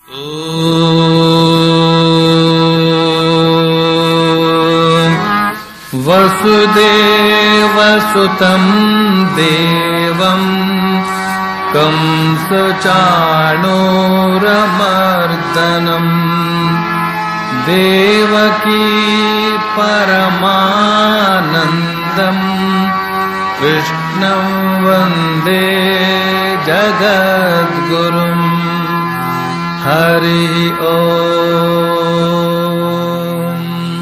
ವಸುದೇವಸುತಂ ದೇವಂ ಕಂಸಚಾಣೂರಮರ್ದನಂ ದೇವಕೀ ಪರಮಾನಂದಂ ಕೃಷ್ಣಂ ವಂದೇ ಜಗದ್ಗುರುಂ. ಹರಿ ಓಂ.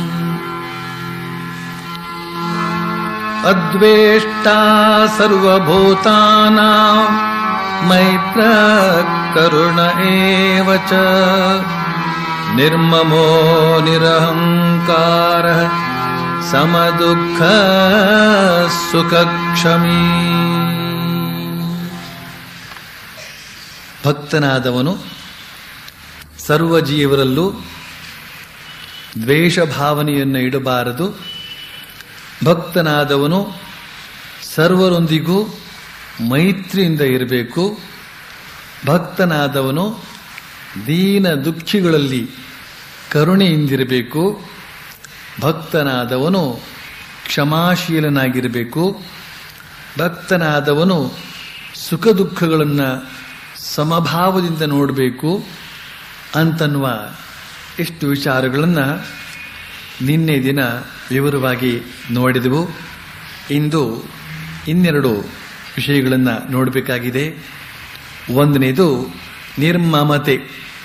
ಅದ್ವೇಷ್ಟಾ ಸರ್ವಭೂತಾನಾಂ ಮೈತ್ರ ಕರುಣ ಏವ ಚ ನಿರ್ಮಮೋ ನಿರಹಂಕಾರಃ ಸಮದುಃಖ ಸುಖಕ್ಷಮೀ. ಭಕ್ತನಾದವನು ಸರ್ವಜೀವರಲ್ಲೂ ದ್ವೇಷ ಭಾವನೆಯನ್ನು ಇಡಬಾರದು. ಭಕ್ತನಾದವನು ಸರ್ವರೊಂದಿಗೂ ಮೈತ್ರಿಯಿಂದ ಇರಬೇಕು. ಭಕ್ತನಾದವನು ದೀನ ದುಃಖಿಗಳಲ್ಲಿ ಕರುಣೆಯಿಂದಿರಬೇಕು. ಭಕ್ತನಾದವನು ಕ್ಷಮಾಶೀಲನಾಗಿರಬೇಕು. ಭಕ್ತನಾದವನು ಸುಖ ದುಃಖಗಳನ್ನು ಸಮಭಾವದಿಂದ ನೋಡಬೇಕು ಅಂತನ್ನುವ ಇಷ್ಟು ವಿಚಾರಗಳನ್ನು ನಿನ್ನೆ ದಿನ ವಿವರವಾಗಿ ನೋಡಿದೆವು. ಇಂದು ಇನ್ನೆರಡು ವಿಷಯಗಳನ್ನು ನೋಡಬೇಕಾಗಿದೆ. ಒಂದನೇದು ನಿರ್ಮಮತೆ.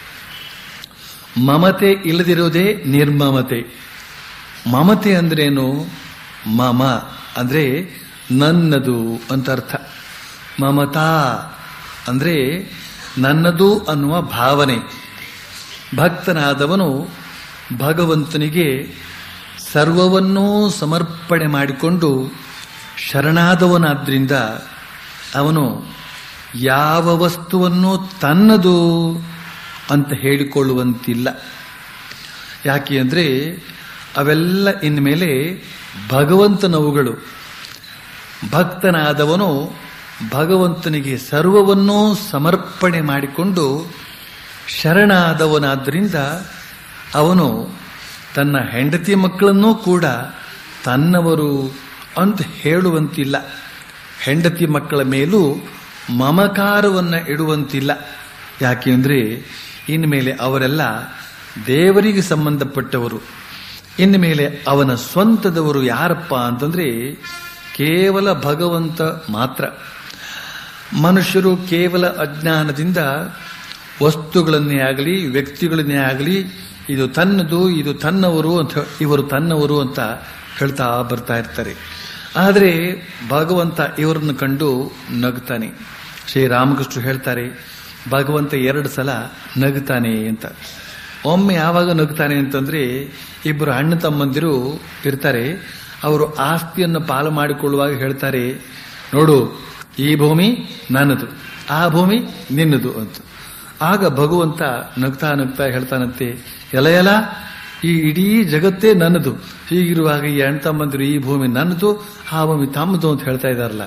ಮಮತೆ ಇಲ್ಲದಿರುವುದೇ ನಿರ್ಮಮತೆ. ಮಮತೆ ಅಂದ್ರೇನು? ಮಮ ಅಂದ್ರೆ ನನ್ನದು ಅಂತ ಅರ್ಥ. ಮಮತಾ ಅಂದ್ರೆ ನನ್ನದು ಅನ್ನುವ ಭಾವನೆ. ಭಕ್ತನಾದವನು ಭಗವಂತನಿಗೆ ಸರ್ವವನ್ನೂ ಸಮರ್ಪಣೆ ಮಾಡಿಕೊಂಡು ಶರಣಾದವನಾದ್ರಿಂದ ಅವನು ಯಾವ ವಸ್ತುವನ್ನು ತನ್ನದು ಅಂತ ಹೇಳಿಕೊಳ್ಳುವಂತಿಲ್ಲ. ಯಾಕೆ ಅಂದರೆ ಅವೆಲ್ಲ ಇನ್ಮೇಲೆ ಭಗವಂತನವುಗಳು. ಭಕ್ತನಾದವನು ಭಗವಂತನಿಗೆ ಸರ್ವವನ್ನೂ ಸಮರ್ಪಣೆ ಮಾಡಿಕೊಂಡು ಶರಣಾದವನಾದ್ದರಿಂದ ಅವನು ತನ್ನ ಹೆಂಡತಿ ಮಕ್ಕಳನ್ನೂ ಕೂಡ ತನ್ನವರು ಅಂತ ಹೇಳುವಂತಿಲ್ಲ. ಹೆಂಡತಿ ಮಕ್ಕಳ ಮೇಲೂ ಮಮಕಾರವನ್ನು ಇಡುವಂತಿಲ್ಲ. ಯಾಕೆಂದರೆ ಇನ್ಮೇಲೆ ಅವರೆಲ್ಲ ದೇವರಿಗೆ ಸಂಬಂಧಪಟ್ಟವರು. ಇನ್ಮೇಲೆ ಅವನ ಸ್ವಂತದವರು ಯಾರಪ್ಪ ಅಂತಂದ್ರೆ ಕೇವಲ ಭಗವಂತ ಮಾತ್ರ. ಮನುಷ್ಯರು ಕೇವಲ ಅಜ್ಞಾನದಿಂದ ವಸ್ತುಗಳನ್ನೇ ಆಗಲಿ ವ್ಯಕ್ತಿಗಳನ್ನೇ ಆಗಲಿ ಇದು ತನ್ನದು, ಇದು ತನ್ನವರು ಅಂತ, ಇವರು ತನ್ನವರು ಅಂತ ಹೇಳ್ತಾ ಬರ್ತಾ ಇರ್ತಾರೆ. ಆದರೆ ಭಗವಂತ ಇವರನ್ನು ಕಂಡು ನಗ್ತಾನೆ. ಶ್ರೀರಾಮಕೃಷ್ಣರು ಹೇಳ್ತಾರೆ, ಭಗವಂತ 2 ಸಲ ನಗ್ತಾನೆ ಅಂತ. ಒಮ್ಮೆ ಯಾವಾಗ ನಗ್ತಾನೆ ಅಂತಂದ್ರೆ, ಇಬ್ಬರು ಅಣ್ಣ ತಮ್ಮಂದಿರು ಇರ್ತಾರೆ. ಅವರು ಆಸ್ತಿಯನ್ನು ಪಾಲು ಮಾಡಿಕೊಳ್ಳುವಾಗ ಹೇಳ್ತಾರೆ, ನೋಡು ಈ ಭೂಮಿ ನನ್ನದು, ಆ ಭೂಮಿ ನಿನ್ನದು ಅಂತ. ಆಗ ಭಗವಂತ ನಗ್ತಾ ನಗ್ತಾ ಹೇಳ್ತಾನಂತೆ, ಎಲ ಈ ಇಡೀ ಜಗತ್ತೇ ನನ್ನದು. ಹೀಗಿರುವಾಗ ಈ ಅಣ್ಣ ತಮ್ಮಂದಿರು ಈ ಭೂಮಿ ನನ್ನದು, ಆ ಭೂಮಿ ತಮ್ಮದು ಅಂತ ಹೇಳ್ತಾ ಇದ್ದಾರಲ್ಲ.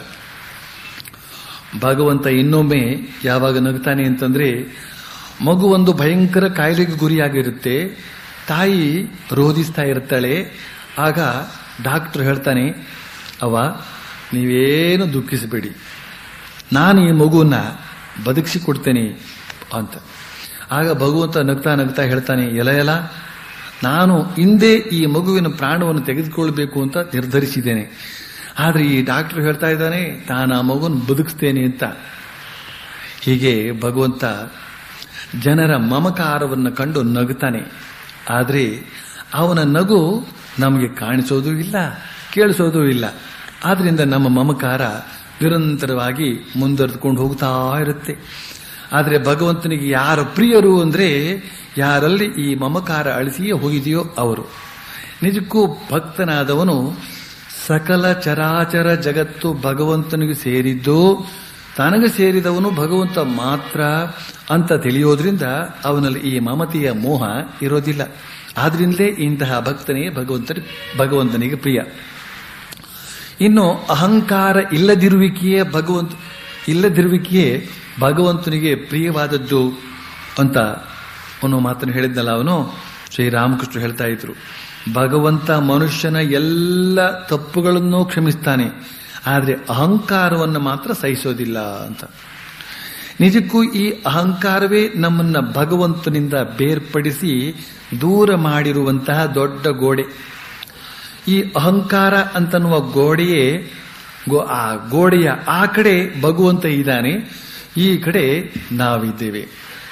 ಭಗವಂತ ಇನ್ನೊಮ್ಮೆ ಯಾವಾಗ ನಗ್ತಾನೆ ಅಂತಂದ್ರೆ, ಮಗು ಒಂದು ಭಯಂಕರ ಕಾಯಿಲೆಗೆ ಗುರಿಯಾಗಿರುತ್ತೆ. ತಾಯಿ ರೋಧಿಸ್ತಾ ಇರ್ತಾಳೆ. ಆಗ ಡಾಕ್ಟರ್ ಹೇಳ್ತಾನೆ, ಅವ್ವ ನೀವೇನು ದುಃಖಿಸಬೇಡಿ, ನಾನು ಈ ಮಗುವನ್ನ ಬದುಕಿಸಿಕೊಡ್ತೇನೆ ಅಂತ. ಆಗ ಭಗವಂತ ನಗ್ತಾ ನಗ್ತಾ ಹೇಳ್ತಾನೆ, ಎಲ ನಾನು ಹಿಂದೆ ಈ ಮಗುವಿನ ಪ್ರಾಣವನ್ನು ತೆಗೆದುಕೊಳ್ಬೇಕು ಅಂತ ನಿರ್ಧರಿಸಿದ್ದೇನೆ. ಆದರೆ ಈ ಡಾಕ್ಟರ್ ಹೇಳ್ತಾ ಇದ್ದಾನೆ ನಾನು ಆ ಮಗುವನ್ನು ಬದುಕಿಸ್ತೇನೆ ಅಂತ. ಹೀಗೆ ಭಗವಂತ ಜನರ ಮಮಕಾರವನ್ನು ಕಂಡು ನಗುತ್ತಾನೆ. ಆದರೆ ಅವನ ನಗು ನಮಗೆ ಕಾಣಿಸೋದು ಇಲ್ಲ, ಕೇಳಿಸೋದು ಇಲ್ಲ. ಆದ್ರಿಂದ ನಮ್ಮ ಮಮಕಾರ ನಿರಂತರವಾಗಿ ಮುಂದುವರೆದುಕೊಂಡು ಹೋಗ್ತಾ ಇರುತ್ತೆ. ಆದರೆ ಭಗವಂತನಿಗೆ ಯಾರ ಪ್ರಿಯರು ಅಂದ್ರೆ ಯಾರಲ್ಲಿ ಈ ಮಮಕಾರ ಅಳಿಸಿಯೇ ಹೋಗಿದೆಯೋ ಅವರು. ನಿಜಕ್ಕೂ ಭಕ್ತನಾದವನು ಸಕಲ ಚರಾಚರ ಜಗತ್ತು ಭಗವಂತನಿಗೆ ಸೇರಿದ್ದು, ತನಗೆ ಸೇರಿದವನು ಭಗವಂತ ಮಾತ್ರ ಅಂತ ತಿಳಿಯೋದ್ರಿಂದ ಅವನಲ್ಲಿ ಈ ಮಮತೆಯ ಮೋಹ ಇರೋದಿಲ್ಲ. ಆದ್ರಿಂದಲೇ ಇಂತಹ ಭಕ್ತನೇ ಭಗವಂತನಿಗೆ ಪ್ರಿಯ. ಇನ್ನು ಅಹಂಕಾರ ಇಲ್ಲದಿರುವಿಕೆಯೇ ಭಗವಂತನಿಗೆ ಪ್ರಿಯವಾದದ್ದು ಅಂತ ಅನ್ನೋ ಮಾತನ್ನು ಹೇಳಿದ್ನಲ್ಲ ಅವನು, ಶ್ರೀರಾಮಕೃಷ್ಣ ಹೇಳ್ತಾ ಇದ್ರು, ಭಗವಂತ ಮನುಷ್ಯನ ಎಲ್ಲ ತಪ್ಪುಗಳನ್ನು ಕ್ಷಮಿಸ್ತಾನೆ, ಆದರೆ ಅಹಂಕಾರವನ್ನು ಮಾತ್ರ ಸಹಿಸೋದಿಲ್ಲ ಅಂತ. ನಿಜಕ್ಕೂ ಈ ಅಹಂಕಾರವೇ ನಮ್ಮನ್ನ ಭಗವಂತನಿಂದ ಬೇರ್ಪಡಿಸಿ ದೂರ ಮಾಡಿರುವಂತಹ ದೊಡ್ಡ ಗೋಡೆ. ಈ ಅಹಂಕಾರ ಅಂತನ್ನುವ ಗೋಡೆಯೇ, ಆ ಗೋಡೆಯ ಆ ಕಡೆ ಭಗವಂತ ಇದ್ದಾನೆ, ಈ ಕಡೆ ನಾವಿದ್ದೇವೆ.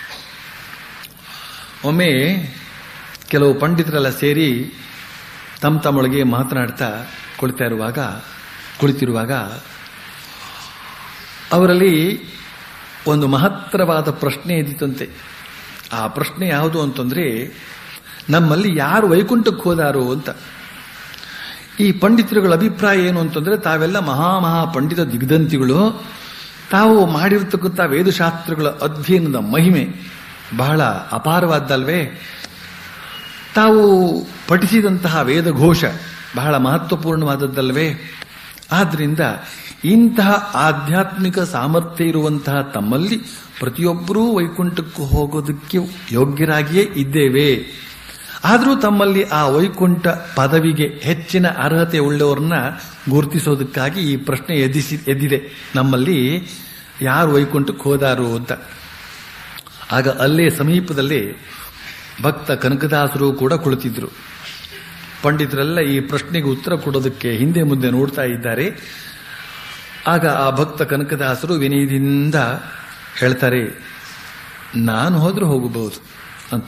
ಒಮ್ಮೆ ಕೆಲವು ಪಂಡಿತರೆಲ್ಲ ಸೇರಿ ತಮ್ಮೊಳಗೆ ಮಾತನಾಡ್ತಾ ಕುಳಿತಿರುವಾಗ ಅವರಲ್ಲಿ ಒಂದು ಮಹತ್ತರವಾದ ಪ್ರಶ್ನೆ ಇದ್ದಿತಂತೆ. ಆ ಪ್ರಶ್ನೆ ಯಾವುದು ಅಂತಂದ್ರೆ, ನಮ್ಮಲ್ಲಿ ಯಾರು ವೈಕುಂಠಕ್ಕೆ ಹೋದಾರೋ ಅಂತ. ಈ ಪಂಡಿತರುಗಳ ಅಭಿಪ್ರಾಯ ಏನು ಅಂತಂದ್ರೆ, ತಾವೆಲ್ಲ ಮಹಾ ಪಂಡಿತ ದಿಗ್ಧಂತಿಗಳು, ತಾವು ಮಾಡಿರ್ತಕ್ಕಂಥ ವೇದಶಾಸ್ತ್ರಗಳ ಅಧ್ಯಯನದ ಮಹಿಮೆ ಬಹಳ ಅಪಾರವಾದ್ದಲ್ವೇ, ತಾವು ಪಠಿಸಿದಂತಹ ವೇದಘೋಷ ಬಹಳ ಮಹತ್ವಪೂರ್ಣವಾದದ್ದಲ್ವೇ, ಆದ್ರಿಂದ ಇಂತಹ ಆಧ್ಯಾತ್ಮಿಕ ಸಾಮರ್ಥ್ಯ ಇರುವಂತಹ ತಮ್ಮಲ್ಲಿ ಪ್ರತಿಯೊಬ್ಬರೂ ವೈಕುಂಠಕ್ಕೂ ಹೋಗೋದಕ್ಕೆ ಯೋಗ್ಯರಾಗಿಯೇ ಇದ್ದೇವೆ. ಆದರೂ ತಮ್ಮಲ್ಲಿ ಆ ವೈಕುಂಠ ಪದವಿಗೆ ಹೆಚ್ಚಿನ ಅರ್ಹತೆ ಉಳ್ಳವರನ್ನ ಗುರುತಿಸೋದಕ್ಕಾಗಿ ಈ ಪ್ರಶ್ನೆ ಎದ್ದಿದೆ, ನಮ್ಮಲ್ಲಿ ಯಾರು ವೈಕುಂಠಕ್ಕೆ ಹೋದಾರು ಅಂತ. ಆಗ ಅಲ್ಲೇ ಸಮೀಪದಲ್ಲೇ ಭಕ್ತ ಕನಕದಾಸರು ಕೂಡ ಕುಳಿತಿದ್ರು. ಪಂಡಿತರೆಲ್ಲ ಈ ಪ್ರಶ್ನೆಗೆ ಉತ್ತರ ಕೊಡೋದಕ್ಕೆ ಹಿಂದೆ ಮುಂದೆ ನೋಡ್ತಾ ಇದ್ದಾರೆ. ಆಗ ಆ ಭಕ್ತ ಕನಕದಾಸರು ವಿನಯದಿಂದ ಹೇಳ್ತಾರೆ, ನಾನು ಹೋದ್ರೂ ಹೋಗಬಹುದು ಅಂತ.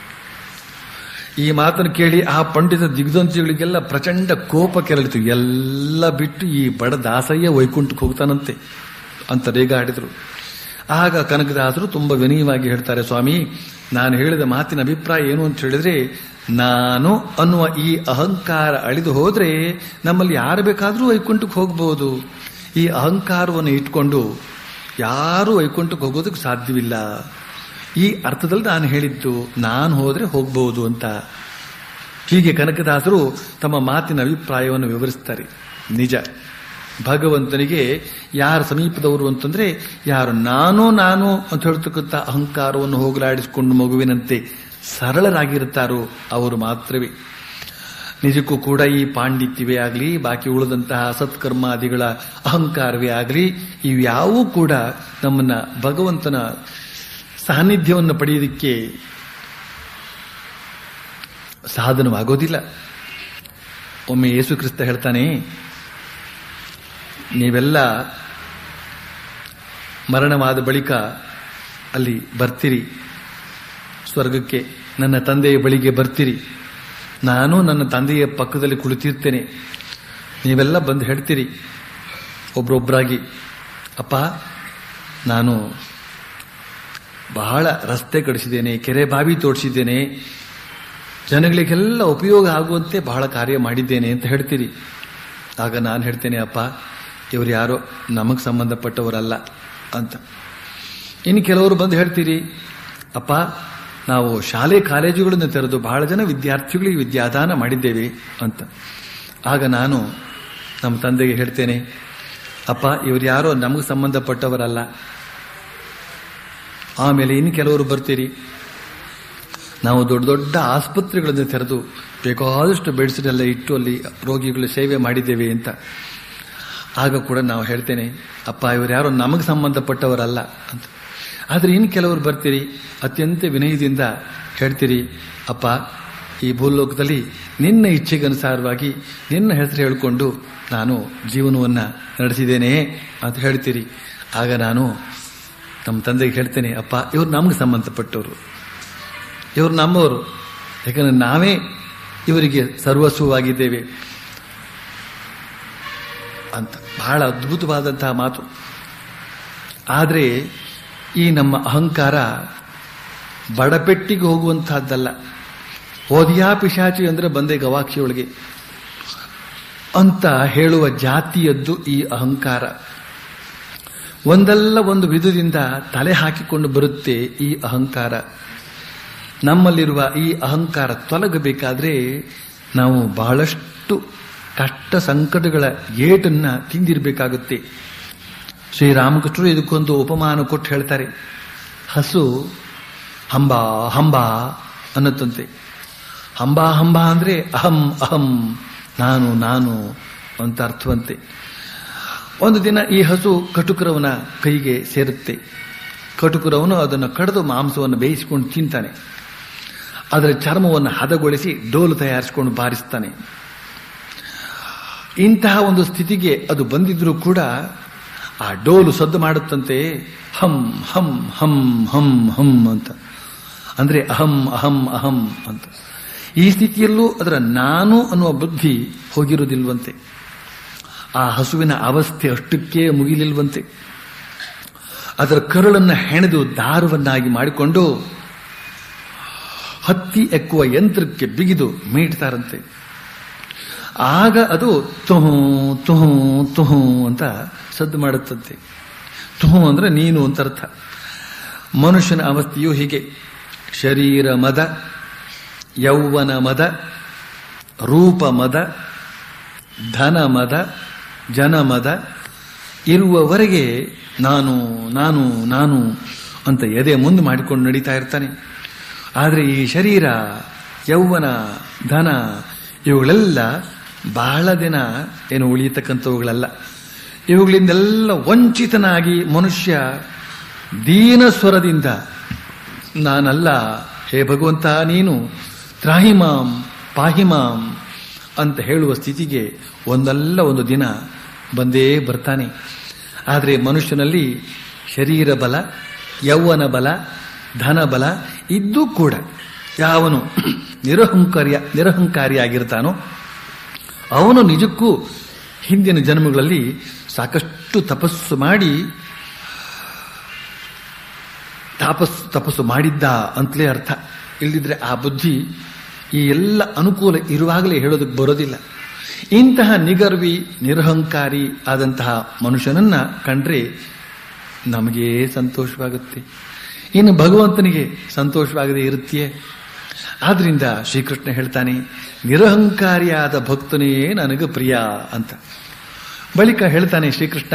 ಈ ಮಾತನ್ನು ಕೇಳಿ ಆ ಪಂಡಿತ ದಿಗ್ಧಂತಿಗಳಿಗೆಲ್ಲ ಪ್ರಚಂಡ ಕೋಪ ಕೆರಳಿತು. ಎಲ್ಲ ಬಿಟ್ಟು ಈ ಬಡ ದಾಸಯ್ಯ ವೈಕುಂಠಕ್ಕೆ ಹೋಗ್ತಾನಂತೆ ಅಂತ ರೇಗಾಡಿದ್ರು. ಆಗ ಕನಕದಾಸರು ತುಂಬಾ ವಿನಯವಾಗಿ ಹೇಳ್ತಾರೆ, ಸ್ವಾಮಿ, ನಾನು ಹೇಳಿದ ಮಾತಿನ ಅಭಿಪ್ರಾಯ ಏನು ಅಂತ ಹೇಳಿದ್ರೆ, ನಾನು ಅನ್ನುವ ಈ ಅಹಂಕಾರ ಅಳಿದು ಹೋದ್ರೆ ನಮ್ಮಲ್ಲಿ ಯಾರು ಬೇಕಾದರೂ ವೈಕುಂಠಕ್ಕೆ ಹೋಗಬಹುದು. ಈ ಅಹಂಕಾರವನ್ನು ಇಟ್ಕೊಂಡು ಯಾರೂ ವೈಕುಂಠಕ್ಕೆ ಹೋಗೋದಕ್ಕೆ ಸಾಧ್ಯವಿಲ್ಲ. ಈ ಅರ್ಥದಲ್ಲಿ ನಾನು ಹೇಳಿದ್ದು, ನಾನು ಹೋದ್ರೆ ಹೋಗಬಹುದು ಅಂತ. ಹೀಗೆ ಕನಕದಾಸರು ತಮ್ಮ ಮಾತಿನ ಅಭಿಪ್ರಾಯವನ್ನು ವಿವರಿಸ್ತಾರೆ. ನಿಜ, ಭಗವಂತನಿಗೆ ಯಾರ ಸಮೀಪದವರು ಅಂತಂದ್ರೆ, ಯಾರು ನಾನು ಅಂತ ಹೇಳ್ತಕ್ಕಂಥ ಅಹಂಕಾರವನ್ನು ಹೋಗಲಾಡಿಸಿಕೊಂಡು ಮಗುವಿನಂತೆ ಸರಳರಾಗಿರುತ್ತಾರೋ ಅವರು ಮಾತ್ರವೇ. ನಿಜಕ್ಕೂ ಕೂಡ ಈ ಪಾಂಡಿತ್ಯವೇ ಆಗಲಿ, ಬಾಕಿ ಉಳಿದಂತಹ ಸತ್ಕರ್ಮಾದಿಗಳ ಅಹಂಕಾರವೇ ಆಗಲಿ, ಇವ್ಯಾವೂ ಕೂಡ ನಮ್ಮನ್ನ ಭಗವಂತನ ಸಾನ್ನಿಧ್ಯವನ್ನು ಪಡೆಯೋದಕ್ಕೆ ಸಾಧನವಾಗೋದಿಲ್ಲ. ಒಮ್ಮೆ ಯೇಸು ಕ್ರಿಸ್ತ ಹೇಳ್ತಾನೆ, ನೀವೆಲ್ಲ ಮರಣವಾದ ಬಳಿಕ ಅಲ್ಲಿ ಬರ್ತೀರಿ, ಸ್ವರ್ಗಕ್ಕೆ ನನ್ನ ತಂದೆಯ ಬಳಿಗೆ ಬರ್ತೀರಿ. ನಾನು ನನ್ನ ತಂದೆಯ ಪಕ್ಕದಲ್ಲಿ ಕುಳಿತಿರ್ತೇನೆ. ನೀವೆಲ್ಲ ಬಂದು ಹೇಳ್ತೀರಿ ಒಬ್ರೊಬ್ಬರಾಗಿ, ಅಪ್ಪ, ನಾನು ಬಹಳ ರಸ್ತೆ ಕಡಿಸಿದ್ದೇನೆ, ಕೆರೆ ಬಾವಿ ತೋಡಿಸಿದ್ದೇನೆ, ಜನಗಳಿಗೆಲ್ಲ ಉಪಯೋಗ ಆಗುವಂತೆ ಬಹಳ ಕಾರ್ಯ ಮಾಡಿದ್ದೇನೆ ಅಂತ ಹೇಳ್ತೀರಿ. ಆಗ ನಾನು ಹೇಳ್ತೇನೆ, ಅಪ್ಪ, ಇವರು ಯಾರೋ ನಮಗೆ ಸಂಬಂಧಪಟ್ಟವರಲ್ಲ ಅಂತ. ಇನ್ನು ಕೆಲವರು ಬಂದು ಹೇಳ್ತೀರಿ, ಅಪ್ಪ, ನಾವು ಶಾಲೆ ಕಾಲೇಜುಗಳನ್ನು ತೆರೆದು ಬಹಳ ಜನ ವಿದ್ಯಾರ್ಥಿಗಳಿಗೆ ವಿದ್ಯಾದಾನ ಮಾಡಿದ್ದೇವೆ ಅಂತ. ಆಗ ನಾನು ನಮ್ಮ ತಂದೆಗೆ ಹೇಳ್ತೇನೆ, ಅಪ್ಪ, ಇವರು ಯಾರೋ ನಮಗೆ ಸಂಬಂಧಪಟ್ಟವರಲ್ಲ. ಆಮೇಲೆ ಇನ್ನು ಕೆಲವರು ಬರ್ತೀರಿ, ನಾವು ದೊಡ್ಡ ದೊಡ್ಡ ಆಸ್ಪತ್ರೆಗಳನ್ನು ತೆರೆದು ಬೇಕಾದಷ್ಟು ಬೆಡ್ಸ್ನೆಲ್ಲ ಇಟ್ಟು ಅಲ್ಲಿ ರೋಗಿಗಳ ಸೇವೆ ಮಾಡಿದ್ದೇವೆ ಅಂತ. ಆಗ ಕೂಡ ನಾವು ಹೇಳ್ತೇನೆ, ಅಪ್ಪ, ಇವರು ಯಾರೋ ನಮಗೆ ಸಂಬಂಧಪಟ್ಟವರಲ್ಲ ಅಂತ. ಆದರೆ ಇನ್ನು ಕೆಲವರು ಬರ್ತೀರಿ, ಅತ್ಯಂತ ವಿನಯದಿಂದ ಹೇಳ್ತೀರಿ, ಅಪ್ಪ, ಈ ಭೂಲೋಕದಲ್ಲಿ ನಿನ್ನ ಇಚ್ಛೆಗನುಸಾರವಾಗಿ ನಿನ್ನ ಹೆಸರು ಹೇಳಿಕೊಂಡು ನಾನು ಜೀವನವನ್ನು ನಡೆಸಿದ್ದೇನೆ ಅಂತ ಹೇಳ್ತೀರಿ. ಆಗ ನಾನು ನಮ್ಮ ತಂದೆಗೆ ಹೇಳ್ತೇನೆ, ಅಪ್ಪ, ಇವರು ನಮಗೆ ಸಂಬಂಧಪಟ್ಟವರು, ಇವರು ನಮ್ಮವರು, ಯಾಕಂದ್ರೆ ನಾವೇ ಇವರಿಗೆ ಸರ್ವಸ್ವವಾಗಿದ್ದೇವೆ ಅಂತ. ಬಹಳ ಅದ್ಭುತವಾದಂತಹ ಮಾತು. ಆದರೆ ಈ ನಮ್ಮ ಅಹಂಕಾರ ಬಡಪೆಟ್ಟಿಗೆ ಹೋಗುವಂತಹದ್ದಲ್ಲ. ಓದಿಯಾ ಪಿಶಾಚಿ ಅಂದ್ರೆ ಬಂದೆ ಗವಾಕ್ಷಿಯೊಳಗೆ ಅಂತ ಹೇಳುವ ಜಾತಿಯದ್ದು ಈ ಅಹಂಕಾರ. ಒಂದಲ್ಲ ಒಂದು ವಿಧದಿಂದ ತಲೆ ಹಾಕಿಕೊಂಡು ಬರುತ್ತೆ ಈ ಅಹಂಕಾರ. ನಮ್ಮಲ್ಲಿರುವ ಈ ಅಹಂಕಾರ ತೊಲಗಬೇಕಾದ್ರೆ ನಾವು ಬಹಳಷ್ಟು ಕಷ್ಟ ಸಂಕಟಗಳ ಏಟನ್ನ ತಿಂದಿರಬೇಕಾಗುತ್ತೆ. ಶ್ರೀರಾಮಕೃಷ್ಣರು ಇದಕ್ಕೊಂದು ಉಪಮಾನ ಕೊಟ್ಟು ಹೇಳ್ತಾರೆ. ಹಸು ಹಂಬಾ ಹಂಬಾ ಅನ್ನತ್ತಂತೆ. ಹಂಬಾ ಹಂಬಾ ಅಂದ್ರೆ ಅಹಂ ಅಹಂ, ನಾನು ನಾನು ಅಂತ ಅರ್ಥವಂತೆ. ಒಂದು ದಿನ ಈ ಹಸು ಕಟುಕರವನ ಕೈಗೆ ಸೇರುತ್ತೆ. ಕಟುಕರವನು ಅದನ್ನು ಕಡಿದು ಮಾಂಸವನ್ನು ಬೇಯಿಸಿಕೊಂಡು ತಿಂತಾನೆ. ಅದರ ಚರ್ಮವನ್ನು ಹದಗೊಳಿಸಿ ಡೋಲು ತಯಾರಿಸಿಕೊಂಡು ಬಾರಿಸ್ತಾನೆ. ಇಂತಹ ಒಂದು ಸ್ಥಿತಿಗೆ ಅದು ಬಂದಿದ್ರೂ ಕೂಡ ಆ ಡೋಲು ಸದ್ದು ಮಾಡುತ್ತಂತೆ, ಹಂ ಹಂ ಹಂ ಹಂ ಹಂ ಅಂತ. ಅಂದ್ರೆ ಅಹಂ ಅಹಂ ಅಹಂ ಅಂತ. ಈ ಸ್ಥಿತಿಯಲ್ಲೂ ಅದರ ನಾನು ಅನ್ನುವ ಬುದ್ಧಿ ಹೋಗಿರುವುದಿಲ್ವಂತೆ. ಆ ಹಸುವಿನ ಅವಸ್ಥೆ ಅಷ್ಟಕ್ಕೆ ಮುಗಿಲಿಲ್ವಂತೆ. ಅದರ ಕರುಳನ್ನು ಹೆಣೆದು ದಾರವನ್ನಾಗಿ ಮಾಡಿಕೊಂಡು ಹತ್ತಿ ಎಕ್ಕುವ ಯಂತ್ರಕ್ಕೆ ಬಿಗಿದು ಮೀಟ್ತಾರಂತೆ. ಆಗ ಅದು ತುಹು ತುಹು ತುಹು ಅಂತ ಸದ್ದು ಮಾಡುತ್ತಂತೆ. ತುಹು ಅಂದ್ರೆ ನೀನು ಅಂತ ಅರ್ಥ. ಮನುಷ್ಯನ ಅವಸ್ಥೆಯು ಹೀಗೆ: ಶರೀರ ಮದ, ಯೌವನ ಮದ, ರೂಪ ಮದ, ಧನ ಮದ, ಜನಮದ ಇರುವವರೆಗೆ ನಾನು ನಾನು ನಾನು ಅಂತ ಎದೆ ಮುಂದೆ ಮಾಡಿಕೊಂಡು ನಡೀತಾ ಇರ್ತಾನೆ. ಆದರೆ ಈ ಶರೀರ, ಯೌವನ, ಧನ ಇವುಗಳೆಲ್ಲ ಬಹಳ ದಿನ ಏನು ಉಳಿಯತಕ್ಕಂಥವುಗಳಲ್ಲ. ಇವುಗಳಿಂದೆಲ್ಲ ವಂಚಿತನಾಗಿ ಮನುಷ್ಯ ದೀನ ಸ್ವರದಿಂದ ನಾನಲ್ಲ, ಹೇ ಭಗವಂತ ನೀನು ತ್ರಾಹಿಮಾಂ ಪಾಹಿಮಾಂ ಅಂತ ಹೇಳುವ ಸ್ಥಿತಿಗೆ ಒಂದಲ್ಲ ಒಂದು ದಿನ ಬಂದೇ ಬರ್ತಾನೆ. ಆದರೆ ಮನುಷ್ಯನಲ್ಲಿ ಶರೀರ ಬಲ, ಯೌವನ ಬಲ, ಧನ ಬಲ ಇದ್ದೂ ಕೂಡ ಯಾವನು ನಿರಹಂಕಾರಿಯಾಗಿರ್ತಾನೋ ಅವನು ನಿಜಕ್ಕೂ ಹಿಂದಿನ ಜನ್ಮಗಳಲ್ಲಿ ಸಾಕಷ್ಟು ತಪಸ್ಸು ಮಾಡಿ ತಪಸ್ಸು ಮಾಡಿದ್ದ ಅಂತಲೇ ಅರ್ಥ. ಇಲ್ಲದಿದ್ರೆ ಆ ಬುದ್ಧಿ ಈ ಎಲ್ಲ ಅನುಕೂಲ ಇರುವಾಗಲೇ ಹೇಳೋದಕ್ಕೆ ಬರೋದಿಲ್ಲ. ಇಂತಹ ನಿಗರ್ವಿ ನಿರಹಂಕಾರಿ ಆದಂತಹ ಮನುಷ್ಯನನ್ನ ಕಂಡ್ರೆ ನಮಗೆ ಸಂತೋಷವಾಗುತ್ತೆ. ಇನ್ನು ಭಗವಂತನಿಗೆ ಸಂತೋಷವಾಗದೇ ಇರುತ್ತೆಯೇ? ಆದ್ರಿಂದ ಶ್ರೀಕೃಷ್ಣ ಹೇಳ್ತಾನೆ, ನಿರಹಂಕಾರಿಯಾದ ಭಕ್ತನೇ ನನಗೆ ಪ್ರಿಯ ಅಂತ. ಬಳಿಕ ಹೇಳ್ತಾನೆ ಶ್ರೀಕೃಷ್ಣ,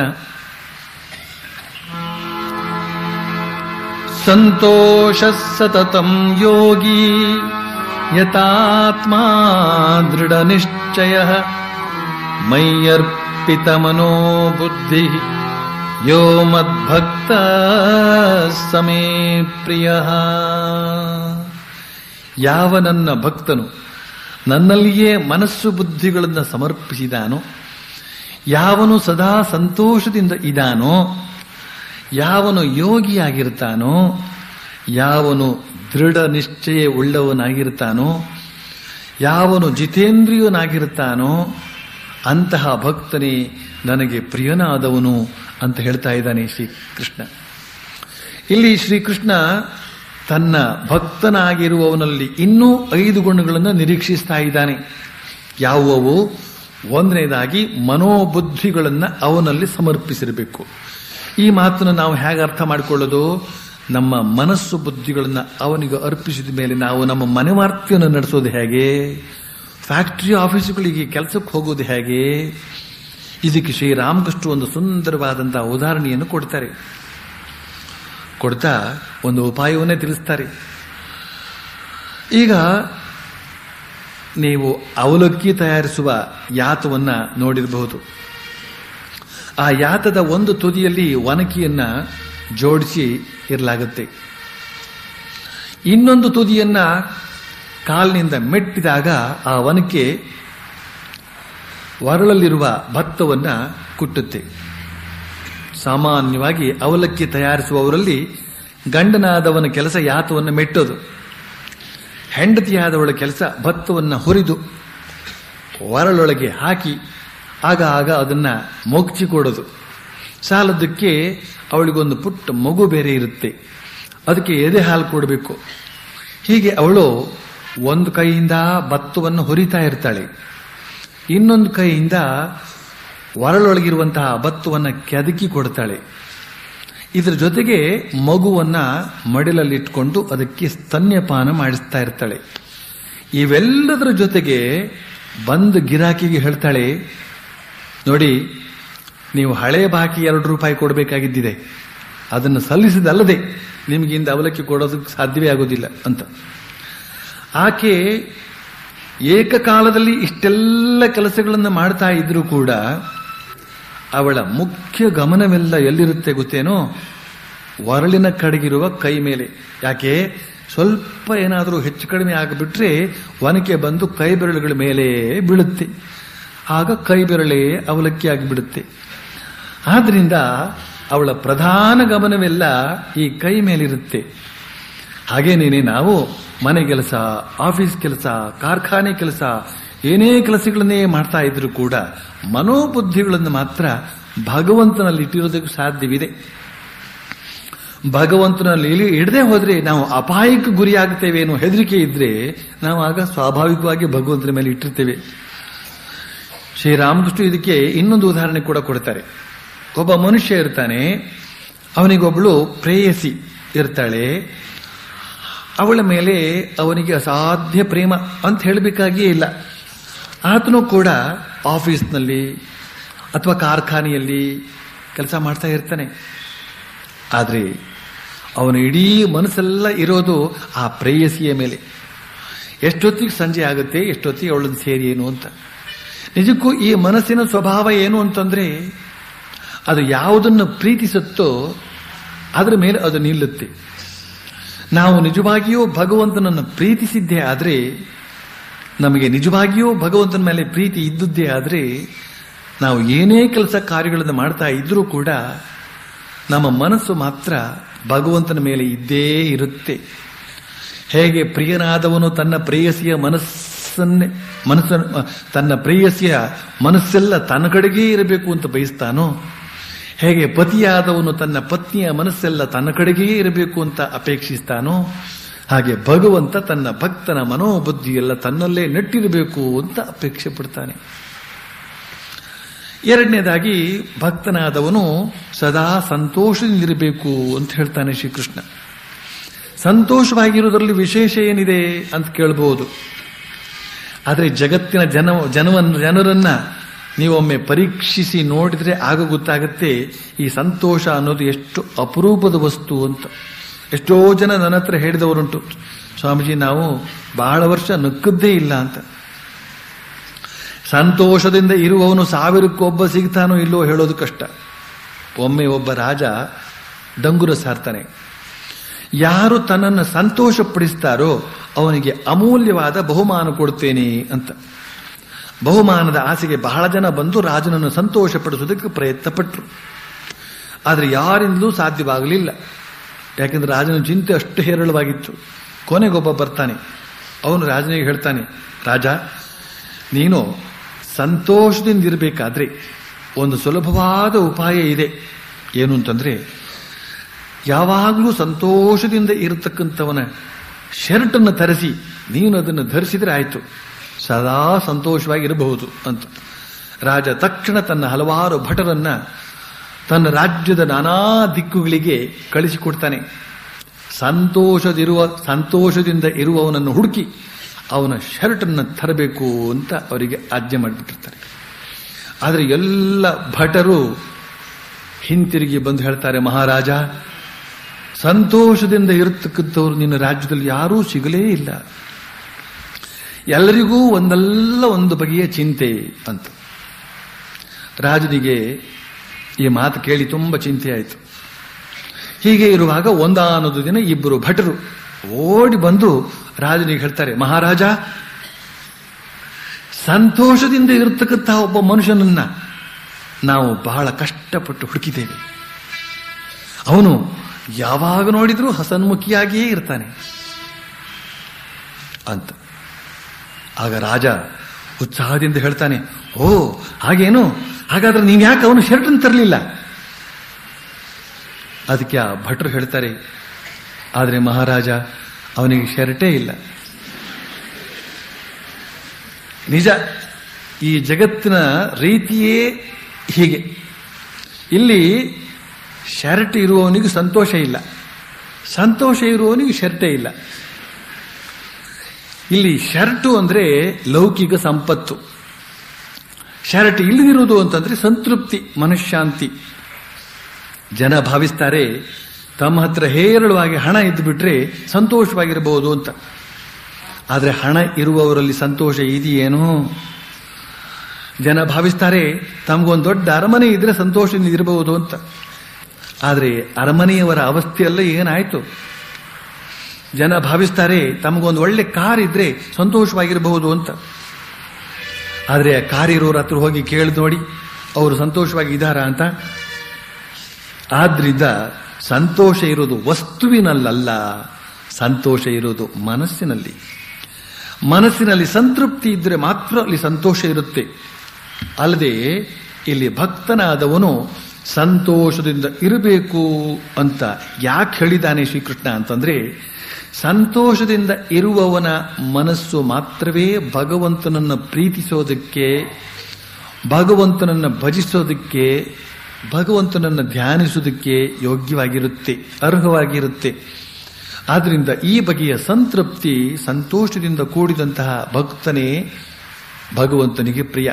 ಸಂತೋಷ ಸತತಂ ಯೋಗಿ ಯತಾತ್ಮಾ ದೃಢ ನಿಶ್ಚಯ ಮಯ್ಯರ್ಪಿತ ಮನೋ ಬುದ್ಧಿ ಯೋ ಮದ್ಭಕ್ತ ಸಮೇ ಪ್ರಿಯ. ಯಾವ ನನ್ನ ಭಕ್ತನು ನನ್ನಲ್ಲಿಯೇ ಮನಸ್ಸು ಬುದ್ಧಿಗಳನ್ನು ಸಮರ್ಪಿಸಿದಾನೋ, ಯಾವನು ಸದಾ ಸಂತೋಷದಿಂದ ಇದಾನೋ, ಯಾವನು ಯೋಗಿಯಾಗಿರ್ತಾನೋ, ಯಾವನು ದೃಢ ನಿಶ್ಚಯ ಉಳ್ಳವನಾಗಿರ್ತಾನೋ, ಯಾವನು ಜಿತೇಂದ್ರಿಯನಾಗಿರ್ತಾನೋ ಅಂತಹ ಭಕ್ತನೇ ನನಗೆ ಪ್ರಿಯನಾದವನು ಅಂತ ಹೇಳ್ತಾ ಇದ್ದಾನೆ ಶ್ರೀಕೃಷ್ಣ. ಇಲ್ಲಿ ಶ್ರೀಕೃಷ್ಣ ತನ್ನ ಭಕ್ತನಾಗಿರುವವನಲ್ಲಿ ಇನ್ನೂ 5 ಗುಣಗಳನ್ನು ನಿರೀಕ್ಷಿಸ್ತಾ ಇದ್ದಾನೆ. ಯಾವುವು? ಒಂದನೇದಾಗಿ ಮನೋಬುದ್ಧಿಗಳನ್ನು ಅವನಲ್ಲಿ ಸಮರ್ಪಿಸಿರಬೇಕು. ಈ ಮಾತನ್ನು ನಾವು ಹೇಗೆ ಅರ್ಥ ಮಾಡಿಕೊಳ್ಳೋದು? ನಮ್ಮ ಮನಸ್ಸು ಬುದ್ಧಿಗಳನ್ನು ಅವನಿಗೆ ಅರ್ಪಿಸಿದ ಮೇಲೆ ನಾವು ನಮ್ಮ ಮನೆವಾರ್ತೆಯನ್ನು ನಡೆಸೋದು ಹೇಗೆ? ಫ್ಯಾಕ್ಟರಿ ಆಫೀಸುಗಳಿಗೆ ಕೆಲಸಕ್ಕೆ ಹೋಗೋದು ಹೇಗೆ? ಇದಕ್ಕೆ ಶ್ರೀರಾಮಕೃಷ್ಣ ಒಂದು ಸುಂದರವಾದಂತಹ ಉದಾಹರಣೆಯನ್ನು ಕೊಡ್ತಾ ಒಂದು ಉಪಾಯವನ್ನೇ ತಿಳಿಸ್ತಾರೆ. ಈಗ ನೀವು ಅವಲಕ್ಕಿ ತಯಾರಿಸುವ ಯಾತವನ್ನ ನೋಡಿರಬಹುದು. ಆ ಯಾತದ ಒಂದು ತುದಿಯಲ್ಲಿ ಒನಕೆಯನ್ನ ಜೋಡಿಸಿ ಇರಲಾಗುತ್ತೆ. ಇನ್ನೊಂದು ತುದಿಯನ್ನ ಕಾಲಿನಿಂದ ಮೆಟ್ಟಿದಾಗ ಆ ಒನಕೆ ಒರಳಲ್ಲಿರುವ ಭತ್ತವನ್ನ ಕುಟ್ಟುತ್ತೆ. ಸಾಮಾನ್ಯವಾಗಿ ಅವಲಕ್ಕಿ ತಯಾರಿಸುವವರಲ್ಲಿ ಗಂಡನಾದವನ ಕೆಲಸ ಯಾತವನ್ನು ಮೆಟ್ಟೋದು, ಹೆಂಡತಿಯಾದವಳ ಕೆಲಸ ಭತ್ತವನ್ನು ಹುರಿದು ಒರಳೊಳಗೆ ಹಾಕಿ ಆಗ ಅದನ್ನ ಮೊಗ್ಚಿಕೊಡೋದು. ಸಾಲದಕ್ಕೆ ಅವಳಿಗೊಂದು ಪುಟ್ಟ ಮಗು ಬೇರೆ ಇರುತ್ತೆ, ಅದಕ್ಕೆ ಎದೆ ಹಾಲು ಕೊಡಬೇಕು. ಹೀಗೆ ಅವಳು ಒಂದು ಕೈಯಿಂದ ಭತ್ತವನ್ನು ಹುರಿತಾ ಇರ್ತಾಳೆ, ಇನ್ನೊಂದು ಕೈಯಿಂದ ಒರಳೊಳಗಿರುವಂತಹ ಭತ್ತವನ್ನು ಕೆದಕಿ ಕೊಡ್ತಾಳೆ. ಇದರ ಜೊತೆಗೆ ಮಗುವನ್ನ ಮಡಿಲಲ್ಲಿಟ್ಕೊಂಡು ಅದಕ್ಕೆ ಸ್ತನ್ಯಪಾನ ಮಾಡಿಸ್ತಾ ಇರ್ತಾಳೆ. ಇವೆಲ್ಲದರ ಜೊತೆಗೆ ಬಂದು ಗಿರಾಕಿಗೆ ಹೇಳ್ತಾಳೆ, ನೋಡಿ ನೀವು ಹಳೆ ಬಾಕಿ 2 ರೂಪಾಯಿ ಕೊಡಬೇಕಾಗಿದ್ದಿದೆ, ಅದನ್ನು ಸಲ್ಲಿಸಿದಲ್ಲದೆ ನಿಮಗಿಂದ ಅವಲಕ್ಕಿ ಕೊಡೋದಕ್ಕೆ ಸಾಧ್ಯವೇ ಆಗೋದಿಲ್ಲ ಅಂತ. ಆಕೆ ಏಕಕಾಲದಲ್ಲಿ ಇಷ್ಟೆಲ್ಲ ಕೆಲಸಗಳನ್ನು ಮಾಡ್ತಾ ಇದ್ರೂ ಕೂಡ ಅವಳ ಮುಖ್ಯ ಗಮನವೆಲ್ಲ ಎಲ್ಲಿರುತ್ತೆ ಗೊತ್ತೇನೋ? ಒರಳಿನ ಕಡೆಗಿರುವ ಕೈ ಮೇಲೆ. ಯಾಕೆ? ಸ್ವಲ್ಪ ಏನಾದರೂ ಹೆಚ್ಚು ಕಡಿಮೆ ಆಗಿಬಿಟ್ರೆ ಒನಕೆ ಬಂದು ಕೈ ಬೆರಳುಗಳ ಮೇಲೆ ಬೀಳುತ್ತೆ. ಆಗ ಕೈ ಬೆರಳೇ ಅವಲಕ್ಕಿ ಆಗಿಬಿಡುತ್ತೆ. ಆದ್ರಿಂದ ಅವಳ ಪ್ರಧಾನ ಗಮನವೆಲ್ಲ ಈ ಕೈ ಮೇಲಿರುತ್ತೆ. ಹಾಗೇನೇನೆ ನಾವು ಮನೆ ಕೆಲಸ, ಆಫೀಸ್ ಕೆಲಸ, ಕಾರ್ಖಾನೆ ಕೆಲಸ, ಏನೇ ಕೆಲಸಗಳನ್ನೇ ಮಾಡ್ತಾ ಇದ್ರೂ ಕೂಡ ಮನೋಬುದ್ಧಿಗಳನ್ನು ಮಾತ್ರ ಭಗವಂತನಲ್ಲಿ ಇಟ್ಟಿರೋದಕ್ಕೆ ಸಾಧ್ಯವಿದೆ. ಭಗವಂತನಲ್ಲಿ ಇಡದೆ ಹೋದ್ರೆ ನಾವು ಅಪಾಯಕ್ಕೆ ಗುರಿಯಾಗುತ್ತೇವೆ ಅನ್ನೋ ಹೆದರಿಕೆ ಇದ್ರೆ ನಾವು ಆಗ ಸ್ವಾಭಾವಿಕವಾಗಿ ಭಗವಂತನ ಮೇಲೆ ಇಟ್ಟಿರ್ತೇವೆ. ಶ್ರೀರಾಮಕೃಷ್ಣ ಇದಕ್ಕೆ ಇನ್ನೊಂದು ಉದಾಹರಣೆ ಕೂಡ ಕೊಡ್ತಾರೆ. ಒಬ್ಬ ಮನುಷ್ಯ ಇರ್ತಾನೆ, ಅವನಿಗೊಬ್ಬಳು ಪ್ರೇಯಸಿ ಇರ್ತಾಳೆ. ಅವಳ ಮೇಲೆ ಅವನಿಗೆ ಅಸಾಧ್ಯ ಪ್ರೇಮ ಅಂತ ಹೇಳಬೇಕಾಗಿಯೇ ಇಲ್ಲ. ಆತನು ಕೂಡ ಆಫೀಸ್ನಲ್ಲಿ ಅಥವಾ ಕಾರ್ಖಾನೆಯಲ್ಲಿ ಕೆಲಸ ಮಾಡ್ತಾ ಇರ್ತಾನೆ. ಆದರೆ ಅವನ ಇಡೀ ಮನಸ್ಸೆಲ್ಲ ಇರೋದು ಆ ಪ್ರೇಯಸಿಯ ಮೇಲೆ. ಎಷ್ಟೊತ್ತಿಗೆ ಸಂಜೆ ಆಗುತ್ತೆ, ಎಷ್ಟೊತ್ತಿಗೆ ಅವಳನ್ನು ಸೇರಿ ಏನು ಅಂತ. ನಿಜಕ್ಕೂ ಈ ಮನಸ್ಸಿನ ಸ್ವಭಾವ ಏನು ಅಂತಂದ್ರೆ, ಅದು ಯಾವುದನ್ನು ಪ್ರೀತಿಸುತ್ತೋ ಅದರ ಮೇಲೆ ಅದು ನಿಲ್ಲುತ್ತೆ. ನಾವು ನಿಜವಾಗಿಯೂ ಭಗವಂತನನ್ನು ಪ್ರೀತಿಸಿದ್ದೇ ಆದರೆ, ನಮಗೆ ನಿಜವಾಗಿಯೂ ಭಗವಂತನ ಮೇಲೆ ಪ್ರೀತಿ ಇದ್ದುದೇ ಆದರೆ, ನಾವು ಏನೇ ಕೆಲಸ ಕಾರ್ಯಗಳನ್ನು ಮಾಡ್ತಾ ಇದ್ರೂ ಕೂಡ ನಮ್ಮ ಮನಸ್ಸು ಮಾತ್ರ ಭಗವಂತನ ಮೇಲೆ ಇದ್ದೇ ಇರುತ್ತೆ. ಹೇಗೆ ಪ್ರಿಯನಾದವನು ತನ್ನ ಪ್ರೇಯಸಿಯ ತನ್ನ ಪ್ರೇಯಸಿಯ ಮನಸ್ಸೆಲ್ಲ ತನ್ನ ಕಡೆಗೇ ಇರಬೇಕು ಅಂತ ಬಯಸ್ತಾನೋ, ಹೇಗೆ ಪತಿಯಾದವನು ತನ್ನ ಪತ್ನಿಯ ಮನಸ್ಸೆಲ್ಲ ತನ್ನ ಕಡೆಗೇ ಇರಬೇಕು ಅಂತ ಅಪೇಕ್ಷಿಸ್ತಾನೋ, ಹಾಗೆ ಭಗವಂತ ತನ್ನ ಭಕ್ತನ ಮನೋಬುದ್ಧಿಯೆಲ್ಲ ತನ್ನಲ್ಲೇ ನೆಟ್ಟಿರಬೇಕು ಅಂತ ಅಪೇಕ್ಷೆ ಪಡ್ತಾನೆ. ಎರಡನೇದಾಗಿ, ಭಕ್ತನಾದವನು ಸದಾ ಸಂತೋಷದಿಂದಿರಬೇಕು ಅಂತ ಹೇಳ್ತಾನೆ ಶ್ರೀಕೃಷ್ಣ. ಸಂತೋಷವಾಗಿರುವುದರಲ್ಲಿ ವಿಶೇಷ ಏನಿದೆ ಅಂತ ಕೇಳಬಹುದು. ಆದರೆ ಜಗತ್ತಿನ ಜನರನ್ನ ನೀವೊಮ್ಮೆ ಪರೀಕ್ಷಿಸಿ ನೋಡಿದ್ರೆ ಆಗ ಗೊತ್ತಾಗುತ್ತೆ ಈ ಸಂತೋಷ ಅನ್ನೋದು ಎಷ್ಟು ಅಪರೂಪದ ವಸ್ತು ಅಂತ. ಎಷ್ಟೋ ಜನ ನನ್ನ ಹತ್ರ ಹೇಳಿದವರುಂಟು, ಸ್ವಾಮೀಜಿ ನಾವು ಬಹಳ ವರ್ಷ ನಕ್ಕದ್ದೇ ಇಲ್ಲ ಅಂತ. ಸಂತೋಷದಿಂದ ಇರುವವನು 1000 ಸಿಗ್ತಾನೋ ಇಲ್ಲೋ ಹೇಳೋದು ಕಷ್ಟ. ಒಮ್ಮೆ ಒಬ್ಬ ರಾಜ ಡಂಗುರ ಸಾರ್ತಾನೆ. ಯಾರು ತನ್ನನ್ನು ಸಂತೋಷಪಡಿಸ್ತಾರೋ ಅವನಿಗೆ ಅಮೂಲ್ಯವಾದ ಬಹುಮಾನ ಕೊಡ್ತೇನೆ ಅಂತ. ಬಹುಮಾನದ ಆಸೆಗೆ ಬಹಳ ಜನ ಬಂದು ರಾಜನನ್ನು ಸಂತೋಷಪಡಿಸೋದಕ್ಕೆ ಪ್ರಯತ್ನ ಪಟ್ಟರು. ಆದರೆ ಯಾರಿಂದಲೂ ಸಾಧ್ಯವಾಗಲಿಲ್ಲ. ಯಾಕೆಂದ್ರೆ ರಾಜನ ಚಿಂತೆ ಅಷ್ಟು ಹೇರಳವಾಗಿತ್ತು. ಕೊನೆಗೊಬ್ಬ ಬರ್ತಾನೆ. ಅವನು ರಾಜನಿಗೆ ಹೇಳ್ತಾನೆ, ರಾಜ, ನೀನು ಸಂತೋಷದಿಂದಿರಬೇಕಾದ್ರೆ ಒಂದು ಸುಲಭವಾದ ಉಪಾಯ ಇದೆ. ಏನು ಅಂತಂದ್ರೆ, ಯಾವಾಗಲೂ ಸಂತೋಷದಿಂದ ಇರತಕ್ಕಂಥವನ ಶರ್ಟನ್ನು ತರಿಸಿ ನೀನು ಅದನ್ನು ಧರಿಸಿದ್ರೆ ಆಯಿತು, ಸದಾ ಸಂತೋಷವಾಗಿರಬಹುದು ಅಂತ. ರಾಜ ತಕ್ಷಣ ತನ್ನ ಹಲವಾರು ಭಟರನ್ನ ತನ್ನ ರಾಜ್ಯದ ನಾನಾ ದಿಕ್ಕುಗಳಿಗೆ ಕಳಿಸಿಕೊಡ್ತಾನೆ. ಸಂತೋಷದಿಂದ ಇರುವವನನ್ನು ಹುಡುಕಿ ಅವನ ಶರ್ಟನ್ನು ತರಬೇಕು ಅಂತ ಅವರಿಗೆ ಆಜ್ಞೆ ಮಾಡಿಬಿಟ್ಟಿರ್ತಾರೆ. ಆದರೆ ಎಲ್ಲ ಭಟರು ಹಿಂತಿರುಗಿ ಬಂದು ಹೇಳ್ತಾರೆ, ಮಹಾರಾಜ, ಸಂತೋಷದಿಂದ ಇರತಕ್ಕಂಥವ್ರು ನಿನ್ನ ರಾಜ್ಯದಲ್ಲಿ ಯಾರೂ ಸಿಗಲೇ ಇಲ್ಲ. ಎಲ್ಲರಿಗೂ ಒಂದಲ್ಲ ಒಂದು ಬಗೆಯ ಚಿಂತೆ ಅಂತ. ರಾಜನಿಗೆ ಈ ಮಾತು ಕೇಳಿ ತುಂಬ ಚಿಂತೆ ಆಯಿತು. ಹೀಗೆ ಇರುವಾಗ ಒಂದಾನೊಂದು ದಿನ ಇಬ್ಬರು ಭಟರು ಓಡಿ ಬಂದು ರಾಜನಿಗೆ ಹೇಳ್ತಾರೆ, ಮಹಾರಾಜ, ಸಂತೋಷದಿಂದ ಇರತಕ್ಕಂಥ ಒಬ್ಬ ಮನುಷ್ಯನನ್ನ ನಾವು ಬಹಳ ಕಷ್ಟಪಟ್ಟು ಹುಡುಕಿದ್ದೇವೆ. ಅವನು ಯಾವಾಗ ನೋಡಿದ್ರೂ ಹಸನ್ಮುಖಿಯಾಗಿಯೇ ಇರ್ತಾನೆ ಅಂತ. ಆಗ ರಾಜ ಉತ್ಸಾಹದಿಂದ ಹೇಳ್ತಾನೆ, ಓ ಹಾಗೇನು, ಹಾಗಾದ್ರೆ ನೀನ್ ಯಾಕೆ ಅವನು ಶರ್ಟನ್ನು ತರಲಿಲ್ಲ? ಅದಕ್ಕೆ ಆ ಭಟ್ರು ಹೇಳ್ತಾರೆ, ಆದರೆ ಮಹಾರಾಜ, ಅವನಿಗೆ ಶರ್ಟೇ ಇಲ್ಲ. ನಿಜ, ಈ ಜಗತ್ತಿನ ರೀತಿಯೇ ಹೀಗೆ. ಇಲ್ಲಿ ಶರ್ಟ್ ಇರುವವನಿಗೆ ಸಂತೋಷ ಇಲ್ಲ, ಸಂತೋಷ ಇರುವವನಿಗೆ ಶರ್ಟೇ ಇಲ್ಲ. ಇಲ್ಲಿ ಶರ್ಟು ಅಂದ್ರೆ ಲೌಕಿಕ ಸಂಪತ್ತು, ಶರ್ಟ್ ಇಲ್ಲದಿರುವುದು ಅಂತಂದ್ರೆ ಸಂತೃಪ್ತಿ, ಮನಃಶಾಂತಿ. ಜನ ಭಾವಿಸ್ತಾರೆ ತಮ್ಮ ಹತ್ರ ಹೇರಳವಾಗಿ ಹಣ ಇದ್ದುಬಿಟ್ರೆ ಸಂತೋಷವಾಗಿರಬಹುದು ಅಂತ. ಆದರೆ ಹಣ ಇರುವವರಲ್ಲಿ ಸಂತೋಷ ಇದೆಯೇನೋ? ಜನ ಭಾವಿಸ್ತಾರೆ ತಮಗೊಂದು ದೊಡ್ಡ ಅರಮನೆ ಇದ್ರೆ ಸಂತೋಷದಿಂದ ಇರಬಹುದು ಅಂತ. ಆದರೆ ಅರಮನೆಯವರ ಅವಸ್ಥೆಯಲ್ಲ ಏನಾಯ್ತು? ಜನ ಭಾವಿಸ್ತಾರೆ ತಮಗೊಂದು ಒಳ್ಳೆ ಕಾರ್ ಇದ್ರೆ ಸಂತೋಷವಾಗಿರಬಹುದು ಅಂತ. ಆದರೆ ಆ ಕಾರ್ ಇರೋರ ಹತ್ರ ಹೋಗಿ ಕೇಳಿ ನೋಡಿ ಅವರು ಸಂತೋಷವಾಗಿ ಇದ್ದಾರಾ ಅಂತ. ಆದ್ರಿಂದ ಸಂತೋಷ ಇರೋದು ವಸ್ತುವಿನಲ್ಲ, ಸಂತೋಷ ಇರೋದು ಮನಸ್ಸಿನಲ್ಲಿ. ಮನಸ್ಸಿನಲ್ಲಿ ಸಂತೃಪ್ತಿ ಇದ್ರೆ ಮಾತ್ರ ಅಲ್ಲಿ ಸಂತೋಷ ಇರುತ್ತೆ. ಅಲ್ಲದೆ ಇಲ್ಲಿ ಭಕ್ತನಾದವನು ಸಂತೋಷದಿಂದ ಇರಬೇಕು ಅಂತ ಯಾಕೆ ಹೇಳಿದ್ದಾನೆ ಶ್ರೀಕೃಷ್ಣ ಅಂತಂದ್ರೆ, ಸಂತೋಷದಿಂದ ಇರುವವನ ಮನಸ್ಸು ಮಾತ್ರವೇ ಭಗವಂತನನ್ನು ಪ್ರೀತಿಸೋದಕ್ಕೆ, ಭಗವಂತನನ್ನು ಭಜಿಸೋದಕ್ಕೆ, ಭಗವಂತನನ್ನು ಧ್ಯಾನಿಸೋದಕ್ಕೆ ಯೋಗ್ಯವಾಗಿರುತ್ತೆ, ಅರ್ಹವಾಗಿರುತ್ತೆ. ಆದ್ರಿಂದ ಈ ಬಗೆಯ ಸಂತೃಪ್ತಿ, ಸಂತೋಷದಿಂದ ಕೂಡಿದಂತಹ ಭಕ್ತನೇ ಭಗವಂತನಿಗೆ ಪ್ರಿಯ.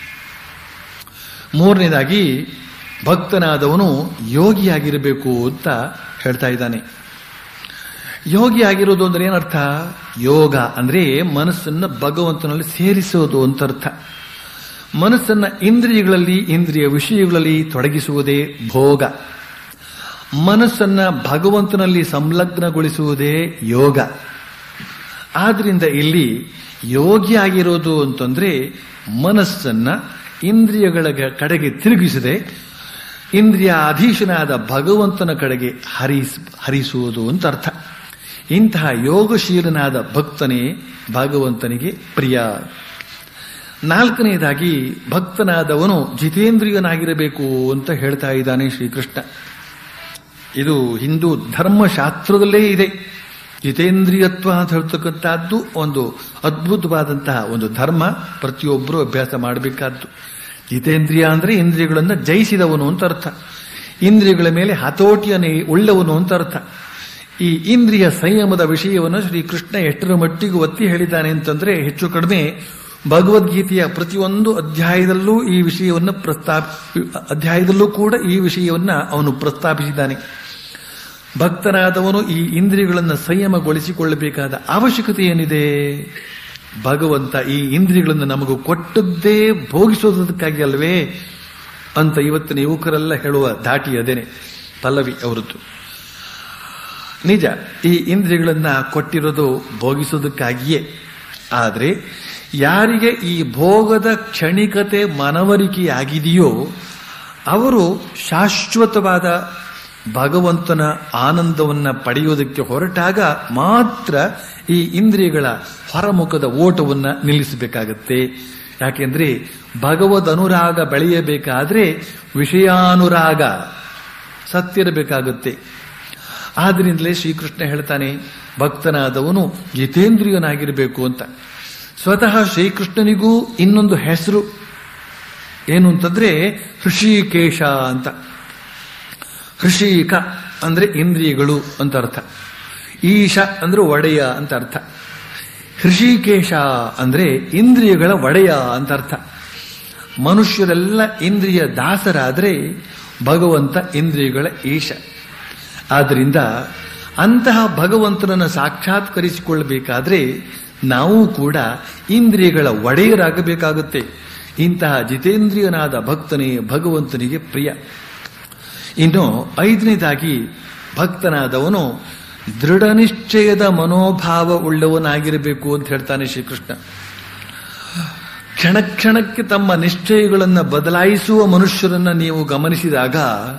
ಮೂರನೇದಾಗಿ ಭಕ್ತನಾದವನು ಯೋಗಿಯಾಗಿರಬೇಕು ಅಂತ ಹೇಳ್ತಾ ಇದ್ದಾನೆ. ಯೋಗಿಯಾಗಿರೋದು ಅಂದ್ರೆ ಏನರ್ಥ? ಯೋಗ ಅಂದ್ರೆ ಮನಸ್ಸನ್ನು ಭಗವಂತನಲ್ಲಿ ಸೇರಿಸೋದು ಅಂತ ಅರ್ಥ. ಮನಸ್ಸನ್ನ ಇಂದ್ರಿಯಗಳಲ್ಲಿ, ಇಂದ್ರಿಯ ವಿಷಯಗಳಲ್ಲಿ ತೊಡಗಿಸುವುದೇ ಭೋಗ. ಮನಸ್ಸನ್ನ ಭಗವಂತನಲ್ಲಿ ಸಂಲಗ್ನಗೊಳಿಸುವುದೇ ಯೋಗ. ಆದ್ರಿಂದ ಇಲ್ಲಿ ಯೋಗಿಯಾಗಿರೋದು ಅಂತಂದ್ರೆ ಮನಸ್ಸನ್ನ ಇಂದ್ರಿಯಗಳ ಕಡೆಗೆ ತಿರುಗಿಸದೆ ಇಂದ್ರಿಯ ಅಧೀಶನಾದ ಭಗವಂತನ ಕಡೆಗೆ ಹರಿಸುವುದು ಅಂತ ಅರ್ಥ. ಇಂತಹ ಯೋಗಶೀಲನಾದ ಭಕ್ತನೇ ಭಗವಂತನಿಗೆ ಪ್ರಿಯ. ನಾಲ್ಕನೆಯದಾಗಿ ಭಕ್ತನಾದವನು ಜಿತೇಂದ್ರಿಯನಾಗಿರಬೇಕು ಅಂತ ಹೇಳ್ತಾ ಇದ್ದಾನೆ ಶ್ರೀಕೃಷ್ಣ. ಇದು ಹಿಂದೂ ಧರ್ಮಶಾಸ್ತ್ರದಲ್ಲೇ ಇದೆ. ಜಿತೇಂದ್ರಿಯತ್ವ ಅಂತ ಹೇಳ್ತಕ್ಕಂಥದ್ದು ಒಂದು ಅದ್ಭುತವಾದಂತಹ ಒಂದು ಧರ್ಮ, ಪ್ರತಿಯೊಬ್ಬರೂ ಅಭ್ಯಾಸ ಮಾಡಬೇಕಾದ್ದು. ಜಿತೇಂದ್ರಿಯ ಅಂದ್ರೆ ಇಂದ್ರಿಯಗಳನ್ನು ಜಯಿಸಿದವನು ಅಂತ ಅರ್ಥ. ಇಂದ್ರಿಯಗಳ ಮೇಲೆ ಹತೋಟಿಯನ್ನೇ ಉಳ್ಳವನು ಅಂತ ಅರ್ಥ. ಈ ಇಂದ್ರಿಯ ಸಂಯಮದ ವಿಷಯವನ್ನು ಶ್ರೀಕೃಷ್ಣ ಎಷ್ಟರ ಮಟ್ಟಿಗೆ ಒತ್ತಿ ಹೇಳಿದ್ದಾನೆ ಅಂತಂದ್ರೆ, ಹೆಚ್ಚು ಕಡಿಮೆ ಭಗವದ್ಗೀತೆಯ ಪ್ರತಿಯೊಂದು ಅಧ್ಯಾಯದಲ್ಲೂ ಕೂಡ ಈ ವಿಷಯವನ್ನ ಅವನು ಪ್ರಸ್ತಾಪಿಸಿದ್ದಾನೆ. ಭಕ್ತನಾದವನು ಈ ಇಂದ್ರಿಯಗಳನ್ನು ಸಂಯಮಗೊಳಿಸಿಕೊಳ್ಳಬೇಕಾದ ಅವಶ್ಯಕತೆ ಏನಿದೆ? ಭಗವಂತ ಈ ಇಂದ್ರಿಯಗಳನ್ನು ನಮಗೂ ಕೊಟ್ಟದ್ದೇ ಭೋಗಿಸೋದಕ್ಕಾಗಿ ಅಲ್ವೇ ಅಂತ ಇವತ್ತಿನ ಯುವಕರೆಲ್ಲ ಹೇಳುವ ಧಾಟಿ ಅದೇನೆ, ಪಲ್ಲವಿ ಅವರದ್ದು. ನಿಜ, ಈ ಇಂದ್ರಿಯಗಳನ್ನ ಕೊಟ್ಟಿರೋದು ಭೋಗಿಸೋದಕ್ಕಾಗಿಯೇ. ಆದರೆ ಯಾರಿಗೆ ಈ ಭೋಗದ ಕ್ಷಣಿಕತೆ ಮನವರಿಕೆಯಾಗಿದೆಯೋ ಅವರು ಶಾಶ್ವತವಾದ ಭಗವಂತನ ಆನಂದವನ್ನ ಪಡೆಯೋದಕ್ಕೆ ಹೊರಟಾಗ ಮಾತ್ರ ಈ ಇಂದ್ರಿಯಗಳ ಹೊರಮುಖದ ಓಟವನ್ನ ನಿಲ್ಲಿಸಬೇಕಾಗತ್ತೆ. ಯಾಕೆಂದ್ರೆ ಭಗವದ್ ಅನುರಾಗ ಬೆಳೆಯಬೇಕಾದ್ರೆ ವಿಷಯಾನುರಾಗ ಸತ್ತಿರಬೇಕಾಗುತ್ತೆ. ಆದ್ರಿಂದಲೇ ಶ್ರೀಕೃಷ್ಣ ಹೇಳ್ತಾನೆ ಭಕ್ತನಾದವನು ಜಿತೇಂದ್ರಿಯನಾಗಿರಬೇಕು ಅಂತ. ಸ್ವತಃ ಶ್ರೀಕೃಷ್ಣನಿಗೂ ಇನ್ನೊಂದು ಹೆಸರು ಏನು ಅಂತಂದ್ರೆ ಹೃಷಿಕೇಶ ಅಂತ. ಹೃಷಿಕ ಅಂದ್ರೆ ಇಂದ್ರಿಯಗಳು ಅಂತ ಅರ್ಥ. ಈಶ ಅಂದ್ರೆ ಒಡೆಯ ಅಂತ ಅರ್ಥ. ಹೃಷಿಕೇಶ ಅಂದ್ರೆ ಇಂದ್ರಿಯಗಳ ಒಡೆಯ ಅಂತ ಅರ್ಥ. ಮನುಷ್ಯರೆಲ್ಲ ಇಂದ್ರಿಯ ದಾಸರಾದ್ರೆ ಭಗವಂತ ಇಂದ್ರಿಯಗಳ ಈಶ. ಆದ್ರಿಂದ ಅಂತಹ ಭಗವಂತನನ್ನು ಸಾಕ್ಷಾತ್ಕರಿಸಿಕೊಳ್ಳಬೇಕಾದ್ರೆ ನಾವು ಕೂಡ ಇಂದ್ರಿಯಗಳ ಒಡೆಯರಾಗಬೇಕಾಗುತ್ತೆ. ಇಂತಹ ಜಿತೇಂದ್ರಿಯನಾದ ಭಕ್ತನೇ ಭಗವಂತನಿಗೆ ಪ್ರಿಯ. ಇನ್ನು ಐದನೇದಾಗಿ ಭಕ್ತನಾದವನು ದೃಢ ನಿಶ್ಚಯದ ಮನೋಭಾವ ಉಳ್ಳವನಾಗಿರಬೇಕು ಅಂತ ಹೇಳ್ತಾನೆ ಶ್ರೀಕೃಷ್ಣ. ಕ್ಷಣ ಕ್ಷಣಕ್ಕೆ ತಮ್ಮ ನಿಶ್ಚಯಗಳನ್ನು ಬದಲಾಯಿಸುವ ಮನುಷ್ಯರನ್ನ ನೀವು ಗಮನಿಸಿದಾಗ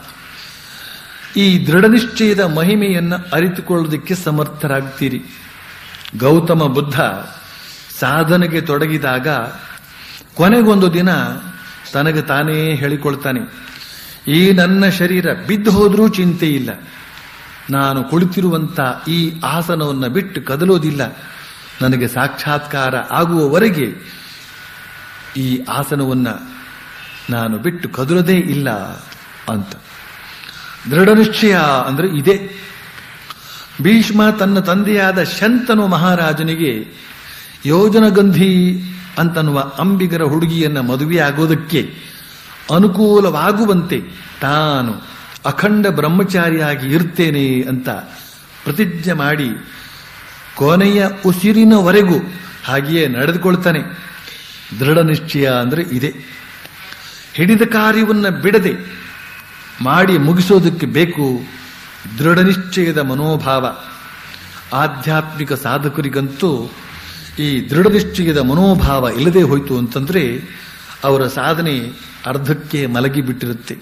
ಈ ದೃಢ ನಿಶ್ಚಯದ ಮಹಿಮೆಯನ್ನು ಅರಿತುಕೊಳ್ಳೋದಕ್ಕೆ ಸಮರ್ಥರಾಗ್ತೀರಿ. ಗೌತಮ ಬುದ್ಧ ಸಾಧನೆಗೆ ತೊಡಗಿದಾಗ ಕೊನೆಗೊಂದು ದಿನ ತನಗೆ ತಾನೇ ಹೇಳಿಕೊಳ್ತಾನೆ, ಈ ನನ್ನ ಶರೀರ ಬಿದ್ದು ಹೋದ್ರೂ ಚಿಂತೆ ಇಲ್ಲ, ನಾನು ಕುಳಿತಿರುವಂತ ಈ ಆಸನವನ್ನು ಬಿಟ್ಟು ಕದಲೋದಿಲ್ಲ, ನನಗೆ ಸಾಕ್ಷಾತ್ಕಾರ ಆಗುವವರೆಗೆ ಈ ಆಸನವನ್ನ ನಾನು ಬಿಟ್ಟು ಕದಲೋದೇ ಇಲ್ಲ ಅಂತ. ದೃಢ ನಿಶ್ಚಯ ಅಂದ್ರೆ ಇದೆ. ಭೀಷ್ಮ ತನ್ನ ತಂದೆಯಾದ ಶಂತನು ಮಹಾರಾಜನಿಗೆ ಯೋಜನಗಂಧಿ ಅಂತನ್ನುವ ಅಂಬಿಗರ ಹುಡುಗಿಯನ್ನ ಮದುವೆಯಾಗೋದಕ್ಕೆ ಅನುಕೂಲವಾಗುವಂತೆ ತಾನು ಅಖಂಡ ಬ್ರಹ್ಮಚಾರಿಯಾಗಿ ಇರ್ತೇನೆ ಅಂತ ಪ್ರತಿಜ್ಞೆ ಮಾಡಿ ಕೊನೆಯ ಉಸಿರಿನವರೆಗೂ ಹಾಗೆಯೇ ನಡೆದುಕೊಳ್ತಾನೆ. ದೃಢ ನಿಶ್ಚಯ ಅಂದರೆ ಇದೆ. ಹಿಡಿದ ಕಾರ್ಯವನ್ನು ಬಿಡದೆ ಮಾಡಿ ಮುಗಿಸೋದಕ್ಕೆ ಬೇಕು ದೃಢ ನಿಶ್ಚಯದ ಮನೋಭಾವ. ಆಧ್ಯಾತ್ಮಿಕ ಸಾಧಕರಿಗಂತೂ ಈ ದೃಢ ನಿಶ್ಚಯದ ಮನೋಭಾವ ಇಲ್ಲದೆ ಹೋಯಿತು ಅಂತಂದ್ರೆ ಅವರ ಸಾಧನೆ ಅರ್ಧಕ್ಕೆ ಮಲಗಿಬಿಟ್ಟಿರುತ್ತೆ.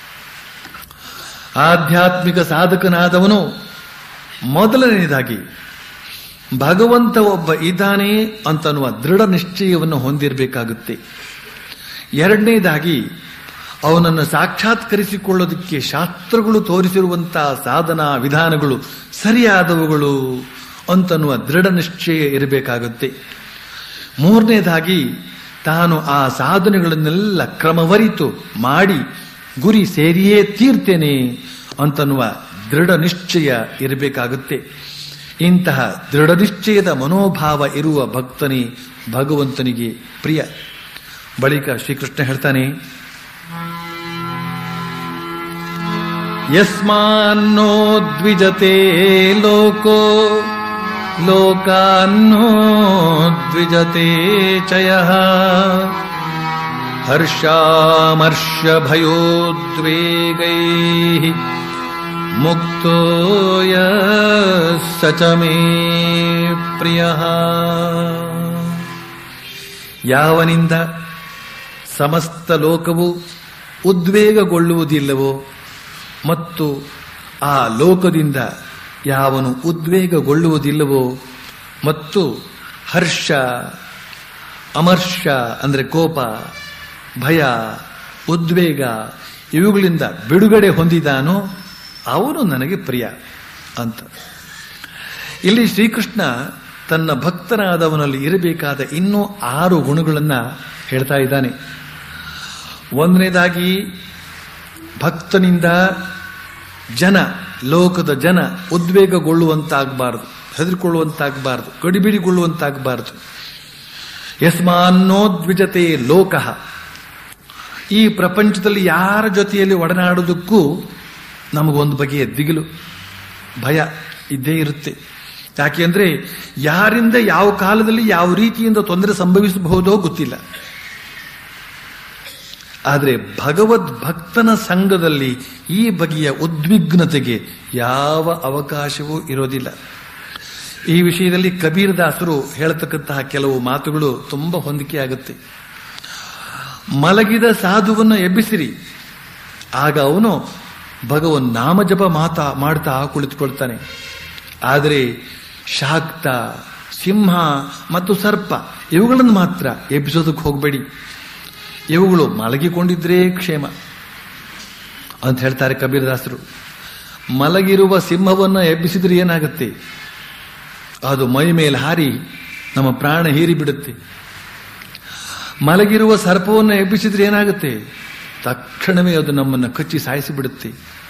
ಆಧ್ಯಾತ್ಮಿಕ ಸಾಧಕನಾದವನು ಮೊದಲನೆಯದಾಗಿ ಭಗವಂತ ಒಬ್ಬ ಇದ್ದಾನೆ ಅಂತನ್ನುವ ದೃಢ ನಿಶ್ಚಯವನ್ನು ಹೊಂದಿರಬೇಕಾಗುತ್ತೆ. ಎರಡನೇದಾಗಿ ಅವನನ್ನು ಸಾಕ್ಷಾತ್ಕರಿಸಿಕೊಳ್ಳೋದಕ್ಕೆ ಶಾಸ್ತ್ರಗಳು ತೋರಿಸಿರುವಂತಹ ಸಾಧನಾ ವಿಧಾನಗಳು ಸರಿಯಾದವುಗಳು ಅಂತನ್ನುವ ದೃಢ ನಿಶ್ಚಯ ಇರಬೇಕಾಗುತ್ತೆ. ಮೂರನೇದಾಗಿ ತಾನು ಆ ಸಾಧನೆಗಳನ್ನೆಲ್ಲ ಕ್ರಮವರಿತು ಮಾಡಿ ಗುರಿ ಸೇರಿಯೇ ತೀರ್ತೇನೆ ಅಂತನ್ನುವ ದೃಢ ನಿಶ್ಚಯ ಇರಬೇಕಾಗುತ್ತೆ. ಇಂತಹ ದೃಢ ನಿಶ್ಚಯದ ಮನೋಭಾವ ಇರುವ ಭಕ್ತನೇ ಭಗವಂತನಿಗೆ ಪ್ರಿಯ. ಬಳಿಕ ಶ್ರೀಕೃಷ್ಣ ಹೇಳ್ತಾನೆ, ಯಸ್ಮಾನ್ನೋ ದ್ವಿಜತೆ ಲೋಕೋ ಲೋಕಾನ್ನೋ ದ್ವಿಜತೆ ಚಯಃ ಹರ್ಷಾಮರ್ಷ ಭಯೋದ್ವೇಗೈಃ ಮುಕ್ತೋ ಯಃ ಸ ಮೇ ಪ್ರಿಯಃ. ಯಾವನಿಂದ ಸಮಸ್ತ ಲೋಕವು ಉದ್ವೇಗಗೊಳ್ಳುವುದಿಲ್ಲವೋ ಮತ್ತು ಆ ಲೋಕದಿಂದ ಯಾವನು ಉದ್ವೇಗಗೊಳ್ಳುವುದಿಲ್ಲವೋ ಮತ್ತು ಹರ್ಷ ಅಮರ್ಷ ಅಂದರೆ ಕೋಪ, ಭಯ, ಉದ್ವೇಗ ಇವುಗಳಿಂದ ಬಿಡುಗಡೆ ಹೊಂದಿದಾನೋ ಅವನು ನನಗೆ ಪ್ರಿಯ ಅಂತ. ಇಲ್ಲಿ ಶ್ರೀಕೃಷ್ಣ ತನ್ನ ಭಕ್ತನಾದವನಲ್ಲಿ ಇರಬೇಕಾದ ಇನ್ನೂ 6 ಗುಣಗಳನ್ನು ಹೇಳ್ತಾ ಇದ್ದಾನೆ. ಒಂದನೇದಾಗಿ ಭಕ್ತನಿಂದ ಲೋಕದ ಜನ ಉದ್ವೇಗಗೊಳ್ಳುವಂತಾಗಬಾರದು, ಹೆದರಿಕೊಳ್ಳುವಂತಾಗಬಾರದು, ಗಡಿಬಿಡಿಗೊಳ್ಳುವಂತಾಗಬಾರದು. ಯಸ್ಮಾನ್ನೋದ್ವಿಜತೆ ಲೋಕಃ, ಈ ಪ್ರಪಂಚದಲ್ಲಿ ಯಾರ ಜೊತೆಯಲ್ಲಿ ಒಡನಾಡೋದಕ್ಕೂ ನಮಗೊಂದು ಬಗೆಯ ದಿಗಿಲು, ಭಯ ಇದ್ದೇ ಇರುತ್ತೆ. ಯಾಕೆಂದ್ರೆ ಯಾರಿಂದ ಯಾವ ಕಾಲದಲ್ಲಿ ಯಾವ ರೀತಿಯಿಂದ ತೊಂದರೆ ಸಂಭವಿಸಬಹುದೋ ಗೊತ್ತಿಲ್ಲ. ಆದರೆ ಭಗವದ್ ಭಕ್ತನ ಸಂಘದಲ್ಲಿ ಈ ಬಗೆಯ ಉದ್ವಿಗ್ನತೆಗೆ ಯಾವ ಅವಕಾಶವೂ ಇರೋದಿಲ್ಲ. ಈ ವಿಷಯದಲ್ಲಿ ಕಬೀರ್ ದಾಸರು ಹೇಳತಕ್ಕಂತಹ ಕೆಲವು ಮಾತುಗಳು ತುಂಬಾ ಹೊಂದಿಕೆಯಾಗುತ್ತೆ. ಮಲಗಿದ ಸಾಧುವನ್ನು ಎಬ್ಬಿಸಿರಿ, ಆಗ ಅವನು ಭಗವನ್ ನಾಮಜಪ ಮಾಡ್ತಾ ಕುಳಿತುಕೊಳ್ತಾನೆ. ಆದರೆ ಶಾಕ್ತ, ಸಿಂಹ ಮತ್ತು ಸರ್ಪ ಇವುಗಳನ್ನು ಮಾತ್ರ ಎಬ್ಬಿಸೋದಕ್ಕೆ ಹೋಗಬೇಡಿ, ಇವುಗಳು ಮಲಗಿಕೊಂಡಿದ್ರೇ ಕ್ಷೇಮ ಅಂತ ಹೇಳ್ತಾರೆ ಕಬೀರದಾಸರು. ಮಲಗಿರುವ ಸಿಂಹವನ್ನು ಎಬ್ಬಿಸಿದ್ರೆ ಏನಾಗುತ್ತೆ? ಅದು ಮೈ ಮೇಲೆ ಹಾರಿ ನಮ್ಮ ಪ್ರಾಣ ಹೀರಿಬಿಡುತ್ತೆ. ಮಲಗಿರುವ ಸರ್ಪವನ್ನು ಎಬ್ಬಿಸಿದ್ರೆ ಏನಾಗುತ್ತೆ? ತಕ್ಷಣವೇ ಅದು ನಮ್ಮನ್ನು ಕಚ್ಚಿ ಸಾಯಿಸಿಬಿಡುತ್ತೆ.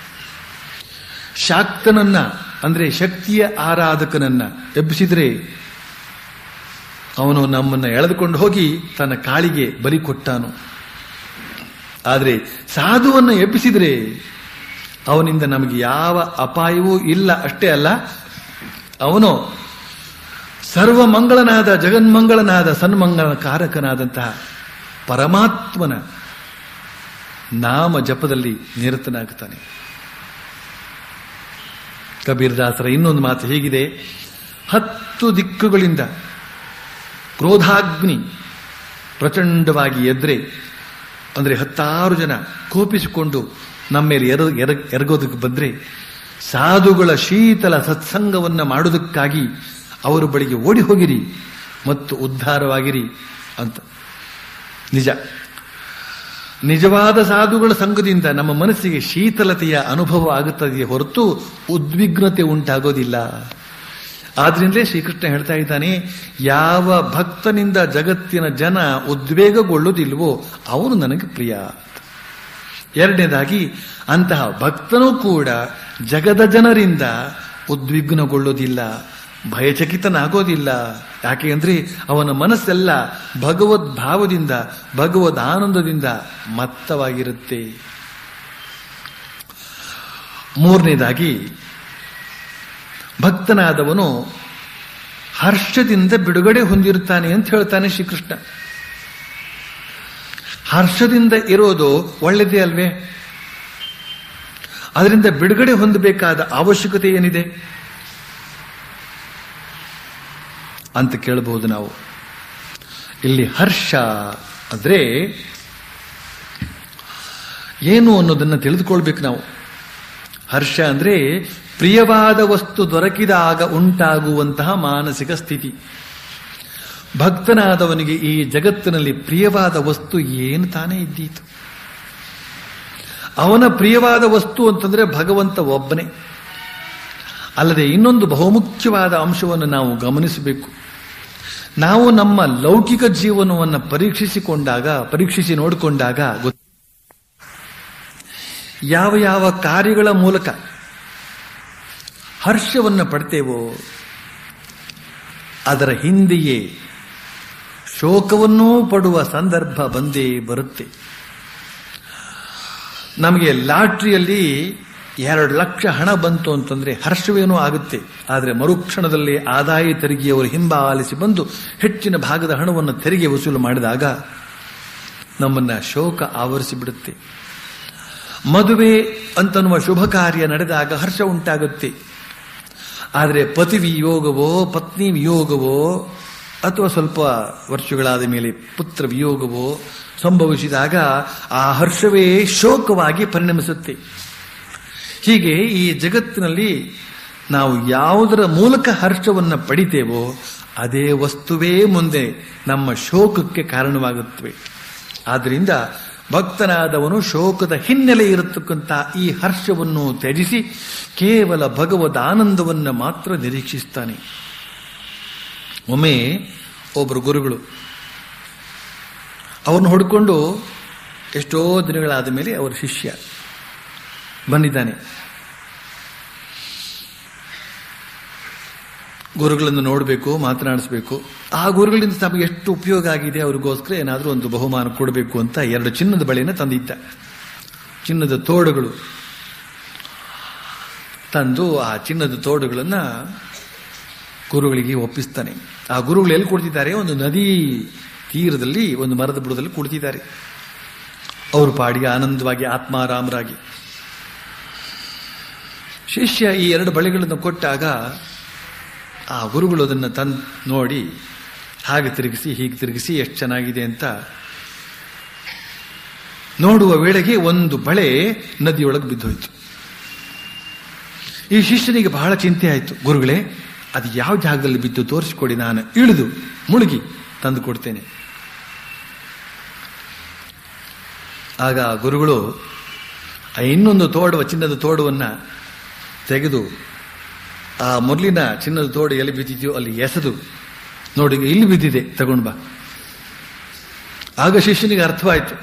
ಶಾಕ್ತನನ್ನ ಅಂದ್ರೆ ಶಕ್ತಿಯ ಆರಾಧಕನನ್ನ ಎಬ್ಬಿಸಿದ್ರೆ ಅವನು ನಮ್ಮನ್ನು ಎಳೆದುಕೊಂಡು ಹೋಗಿ ತನ್ನ ಕಾಳಿಗೆ ಬಲಿ ಕೊಟ್ಟಾನು. ಆದರೆ ಸಾಧುವನ್ನು ಎಬ್ಬಿಸಿದ್ರೆ ಅವನಿಂದ ನಮಗೆ ಯಾವ ಅಪಾಯವೂ ಇಲ್ಲ. ಅಷ್ಟೇ ಅಲ್ಲ, ಅವನು ಸರ್ವಮಂಗಳನಾದ, ಜಗನ್ಮಂಗಳನಾದ, ಸನ್ಮಂಗಳಕಾರಕನಾದಂತಹ ಪರಮಾತ್ಮನ ನಾಮ ಜಪದಲ್ಲಿ ನಿರತನಾಗುತ್ತಾನೆ. ಕಬೀರದಾಸರ ಇನ್ನೊಂದು ಮಾತು ಹೀಗಿದೆ: 10 ದಿಕ್ಕುಗಳಿಂದ ಕ್ರೋಧಾಗ್ನಿ ಪ್ರಚಂಡವಾಗಿ ಎದ್ರೆ, ಅಂದರೆ 16 ಜನ ಕೋಪಿಸಿಕೊಂಡು ನಮ್ಮ ಮೇಲೆ ಎರಗೋದಕ್ಕೆ ಬಂದ್ರೆ, ಸಾಧುಗಳ ಶೀತಲ ಸತ್ಸಂಗವನ್ನು ಮಾಡುವುದಕ್ಕಾಗಿ ಅವರ ಬಳಿಗೆ ಓಡಿ ಹೋಗಿರಿ ಮತ್ತು ಉದ್ಧಾರವಾಗಿರಿ ಅಂತ. ನಿಜವಾದ ಸಾಧುಗಳ ಸಂಘದಿಂದ ನಮ್ಮ ಮನಸ್ಸಿಗೆ ಶೀತಲತೆಯ ಅನುಭವ ಆಗುತ್ತದೆಯೇ ಹೊರತು ಉದ್ವಿಗ್ನತೆ ಉಂಟಾಗೋದಿಲ್ಲ. ಆದ್ರಿಂದಲೇ ಶ್ರೀಕೃಷ್ಣ ಹೇಳ್ತಾ ಇದ್ದಾನೆ, ಯಾವ ಭಕ್ತನಿಂದ ಜಗತ್ತಿನ ಜನ ಉದ್ವೇಗಗೊಳ್ಳುವುದಿಲ್ವೋ ಅವನು ನನಗೆ ಪ್ರಿಯ. ಎರಡನೇದಾಗಿ, ಅಂತಹ ಭಕ್ತನೂ ಕೂಡ ಜಗದ ಜನರಿಂದ ಉದ್ವಿಗ್ನಗೊಳ್ಳೋದಿಲ್ಲ, ಭಯಚಕಿತನಾಗೋದಿಲ್ಲ. ಯಾಕೆ ಅಂದ್ರೆ ಅವನ ಮನಸ್ಸೆಲ್ಲ ಭಗವದ್ ಭಾವದಿಂದ, ಭಗವದ್ ಆನಂದದಿಂದ ಮತ್ತವಾಗಿರುತ್ತೆ. ಮೂರನೇದಾಗಿ ಭಕ್ತನಾದವನು ಹರ್ಷದಿಂದ ಬಿಡುಗಡೆ ಹೊಂದಿರುತ್ತಾನೆ ಅಂತ ಹೇಳ್ತಾನೆ ಶ್ರೀಕೃಷ್ಣ. ಹರ್ಷದಿಂದ ಇರೋದು ಒಳ್ಳೆಯದೇ ಅಲ್ವೇ? ಅದರಿಂದ ಬಿಡುಗಡೆ ಹೊಂದಬೇಕಾದ ಅವಶ್ಯಕತೆ ಏನಿದೆ ಅಂತ ಕೇಳಬಹುದು ನಾವು. ಇಲ್ಲಿ ಹರ್ಷ ಅಂದ್ರೆ ಏನು ಅನ್ನೋದನ್ನು ತಿಳಿದುಕೊಳ್ಬೇಕು ನಾವು. ಹರ್ಷ ಅಂದ್ರೆ ಪ್ರಿಯವಾದ ವಸ್ತು ದೊರಕಿದಾಗ ಉಂಟಾಗುವಂತಹ ಮಾನಸಿಕ ಸ್ಥಿತಿ. ಭಕ್ತನಾದವನಿಗೆ ಈ ಜಗತ್ತಿನಲ್ಲಿ ಪ್ರಿಯವಾದ ವಸ್ತು ಏನು ತಾನೇ ಇದ್ದೀತು? ಅವನ ಪ್ರಿಯವಾದ ವಸ್ತು ಅಂತಂದ್ರೆ ಭಗವಂತ ಒಬ್ಬನೇ. ಅಲ್ಲದೆ ಇನ್ನೊಂದು ಬಹುಮುಖ್ಯವಾದ ಅಂಶವನ್ನು ನಾವು ಗಮನಿಸಬೇಕು. ನಾವು ನಮ್ಮ ಲೌಕಿಕ ಜೀವನವನ್ನು ಪರೀಕ್ಷಿಸಿ ನೋಡಿಕೊಂಡಾಗ ಯಾವ ಯಾವ ಕಾರ್ಯಗಳ ಮೂಲಕ ಹರ್ಷವನ್ನು ಪಡ್ತೇವೋ ಅದರ ಹಿಂದೆಯೇ ಶೋಕವನ್ನೂ ಪಡುವ ಸಂದರ್ಭ ಬಂದೇ ಬರುತ್ತೆ. ನಮಗೆ ಲಾಟ್ರಿಯಲ್ಲಿ 2 ಲಕ್ಷ ಹಣ ಬಂತು ಅಂತಂದ್ರೆ ಹರ್ಷವೇನೂ ಆಗುತ್ತೆ. ಆದರೆ ಮರುಕ್ಷಣದಲ್ಲಿ ಆದಾಯ ತೆರಿಗೆಯವರು ಹಿಂಬಾಲಿಸಿ ಬಂದು ಹೆಚ್ಚಿನ ಭಾಗದ ಹಣವನ್ನು ತೆರಿಗೆ ವಸೂಲು ಮಾಡಿದಾಗ ನಮ್ಮನ್ನ ಶೋಕ ಆವರಿಸಿಬಿಡುತ್ತೆ. ಮದುವೆ ಅಂತನ್ನುವ ಶುಭ ಕಾರ್ಯ ನಡೆದಾಗ ಹರ್ಷ ಉಂಟಾಗುತ್ತೆ. ಆದರೆ ಪತಿ ವಿಯೋಗವೋ ಪತ್ನಿ ವಿಯೋಗವೋ ಅಥವಾ ಸ್ವಲ್ಪ ವರ್ಷಗಳಾದ ಮೇಲೆ ಪುತ್ರ ವಿಯೋಗವೋ ಸಂಭವಿಸಿದಾಗ ಆ ಹರ್ಷವೇ ಶೋಕವಾಗಿ ಪರಿಣಮಿಸುತ್ತೆ. ಹೀಗೆ ಈ ಜಗತ್ತಿನಲ್ಲಿ ನಾವು ಯಾವುದರ ಮೂಲಕ ಹರ್ಷವನ್ನು ಪಡಿತೇವೋ ಅದೇ ವಸ್ತುವೇ ಮುಂದೆ ನಮ್ಮ ಶೋಕಕ್ಕೆ ಕಾರಣವಾಗುತ್ತವೆ. ಆದ್ದರಿಂದ ಭಕ್ತನಾದವನು ಶೋಕದ ಹಿನ್ನೆಲೆ ಇರತಕ್ಕಂಥ ಈ ಹರ್ಷವನ್ನು ತ್ಯಜಿಸಿ ಕೇವಲ ಭಗವದ್ ಆನಂದವನ್ನು ಮಾತ್ರ ನಿರೀಕ್ಷಿಸ್ತಾನೆ. ಒಮ್ಮೆ ಒಬ್ಬರು ಗುರುಗಳು ಅವ್ರನ್ನ ಹೊಡ್ಕೊಂಡು ಎಷ್ಟೋ ದಿನಗಳಾದ ಮೇಲೆ ಅವರ ಶಿಷ್ಯ ಬಂದಿದ್ದಾನೆ. ಗುರುಗಳನ್ನು ನೋಡಬೇಕು, ಮಾತನಾಡಿಸಬೇಕು. ಆ ಗುರುಗಳಿಂದ ತಮಗೆ ಎಷ್ಟು ಉಪಯೋಗ ಆಗಿದೆ ಅವ್ರಿಗೋಸ್ಕರ ಏನಾದರೂ ಒಂದು ಬಹುಮಾನ ಕೊಡಬೇಕು ಅಂತ 2 ಚಿನ್ನದ ಬಳೆಯನ್ನು ತಂದಿದ್ದ. ಚಿನ್ನದ ತೋಡುಗಳು ತಂದು ಆ ಚಿನ್ನದ ತೋಡುಗಳನ್ನು ಗುರುಗಳಿಗೆ ಒಪ್ಪಿಸ್ತಾನೆ. ಆ ಗುರುಗಳು ಎಲ್ಲಿ ಕುಳಿತಿದ್ದಾರೆ? ಒಂದು ನದಿ ತೀರದಲ್ಲಿ ಒಂದು ಮರದ ಬುಡದಲ್ಲಿ ಕುಳಿತಿದ್ದಾರೆ. ಅವರು ಪಾಡಿಗೆ ಆನಂದವಾಗಿ ಆತ್ಮಾರಾಮರಾಗಿ. ಶಿಷ್ಯ ಈ 2 ಬಳೆಗಳನ್ನು ಕೊಟ್ಟಾಗ ಆ ಗುರುಗಳು ಅದನ್ನು ತಂದು ನೋಡಿ ಹಾಗೆ ತಿರುಗಿಸಿ ಹೀಗೆ ತಿರುಗಿಸಿ ಎಷ್ಟು ಚೆನ್ನಾಗಿದೆ ಅಂತ ನೋಡುವ ವೇಳೆಗೆ ಒಂದು ಬಳೆ ನದಿಯೊಳಗೆ ಬಿದ್ದೋಯ್ತು. ಈ ಶಿಷ್ಯನಿಗೆ ಬಹಳ ಚಿಂತೆ ಆಯಿತು. ಗುರುಗಳೇ, ಅದು ಯಾವ ಜಾಗದಲ್ಲಿ ಬಿದ್ದು ತೋರಿಸಿಕೊಡಿ, ನಾನು ಇಳಿದು ಮುಳುಗಿ ತಂದು ಕೊಡ್ತೇನೆ. ಆಗ ಗುರುಗಳು ಇನ್ನೊಂದು ಚಿನ್ನದ ತೋಡುವನ್ನು ತೆಗೆದು ಆ ಮೊದಲಿನ ಚಿನ್ನದ ತೋಡು ಎಲ್ಲಿ ಬಿದ್ದಿದೆಯೋ ಅಲ್ಲಿ ಎಸೆದು, ನೋಡಿ ಇಲ್ಲಿ ಬಿದ್ದಿದೆ, ತಗೊಂಡು ಬಾ. ಆಗ ಶಿಷ್ಯನಿಗೆ ಅರ್ಥವಾಯಿತು.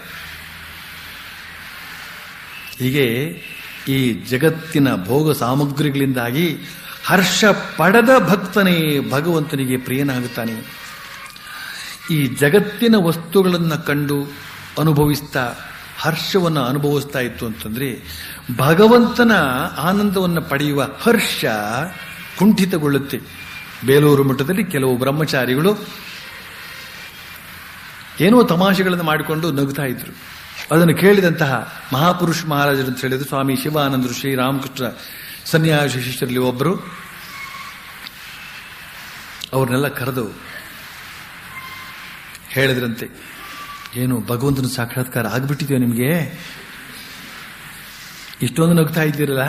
ಹೀಗೆ ಈ ಜಗತ್ತಿನ ಭೋಗ ಸಾಮಗ್ರಿಗಳಿಂದಾಗಿ ಹರ್ಷ ಪಡೆದ ಭಕ್ತನೇ ಭಗವಂತನಿಗೆ ಪ್ರಿಯನಾಗುತ್ತಾನೆ. ಈ ಜಗತ್ತಿನ ವಸ್ತುಗಳನ್ನು ಕಂಡು ಅನುಭವಿಸ್ತಾ ಹರ್ಷವನ್ನು ಅನುಭವಿಸ್ತಾ ಇತ್ತು ಅಂತಂದ್ರೆ ಭಗವಂತನ ಆನಂದವನ್ನು ಪಡೆಯುವ ಹರ್ಷ ಕುಂಠಿತಗೊಳ್ಳುತ್ತೆ. ಬೇಲೂರು ಮಠದಲ್ಲಿ ಕೆಲವು ಬ್ರಹ್ಮಚಾರಿಗಳು ಏನೋ ತಮಾಷೆಗಳನ್ನು ಮಾಡಿಕೊಂಡು ನಗುತ್ತಾ ಇದ್ರು. ಅದನ್ನು ಕೇಳಿದಂತಹ ಮಹಾಪುರುಷ ಮಹಾರಾಜರು ಅಂತ ಹೇಳಿದ್ರು ಸ್ವಾಮಿ ಶಿವಾನಂದರು, ಶ್ರೀರಾಮಕೃಷ್ಣ ಸನ್ಯಾಸಿ ಶಿಷ್ಯರಲ್ಲಿ ಒಬ್ಬರು. ಅವ್ರನ್ನೆಲ್ಲ ಕರೆದು ಹೇಳಿದ್ರಂತೆ, ಏನು ಭಗವಂತನ ಸಾಕ್ಷಾತ್ಕಾರ ಆಗ್ಬಿಟ್ಟಿದೆಯೋ ನಿಮಗೆ? ಇಷ್ಟೊಂದು ನಗ್ತಾ ಇದ್ದೀರಲ್ಲ?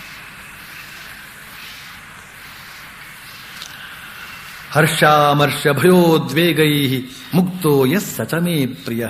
ಹರ್ಷಾಮರ್ಷ ಭಯೋದ್ವೇಗೈ ಮುಕ್ತೋ ಯಸ್ ಸಚಮೇ ಪ್ರಿಯ.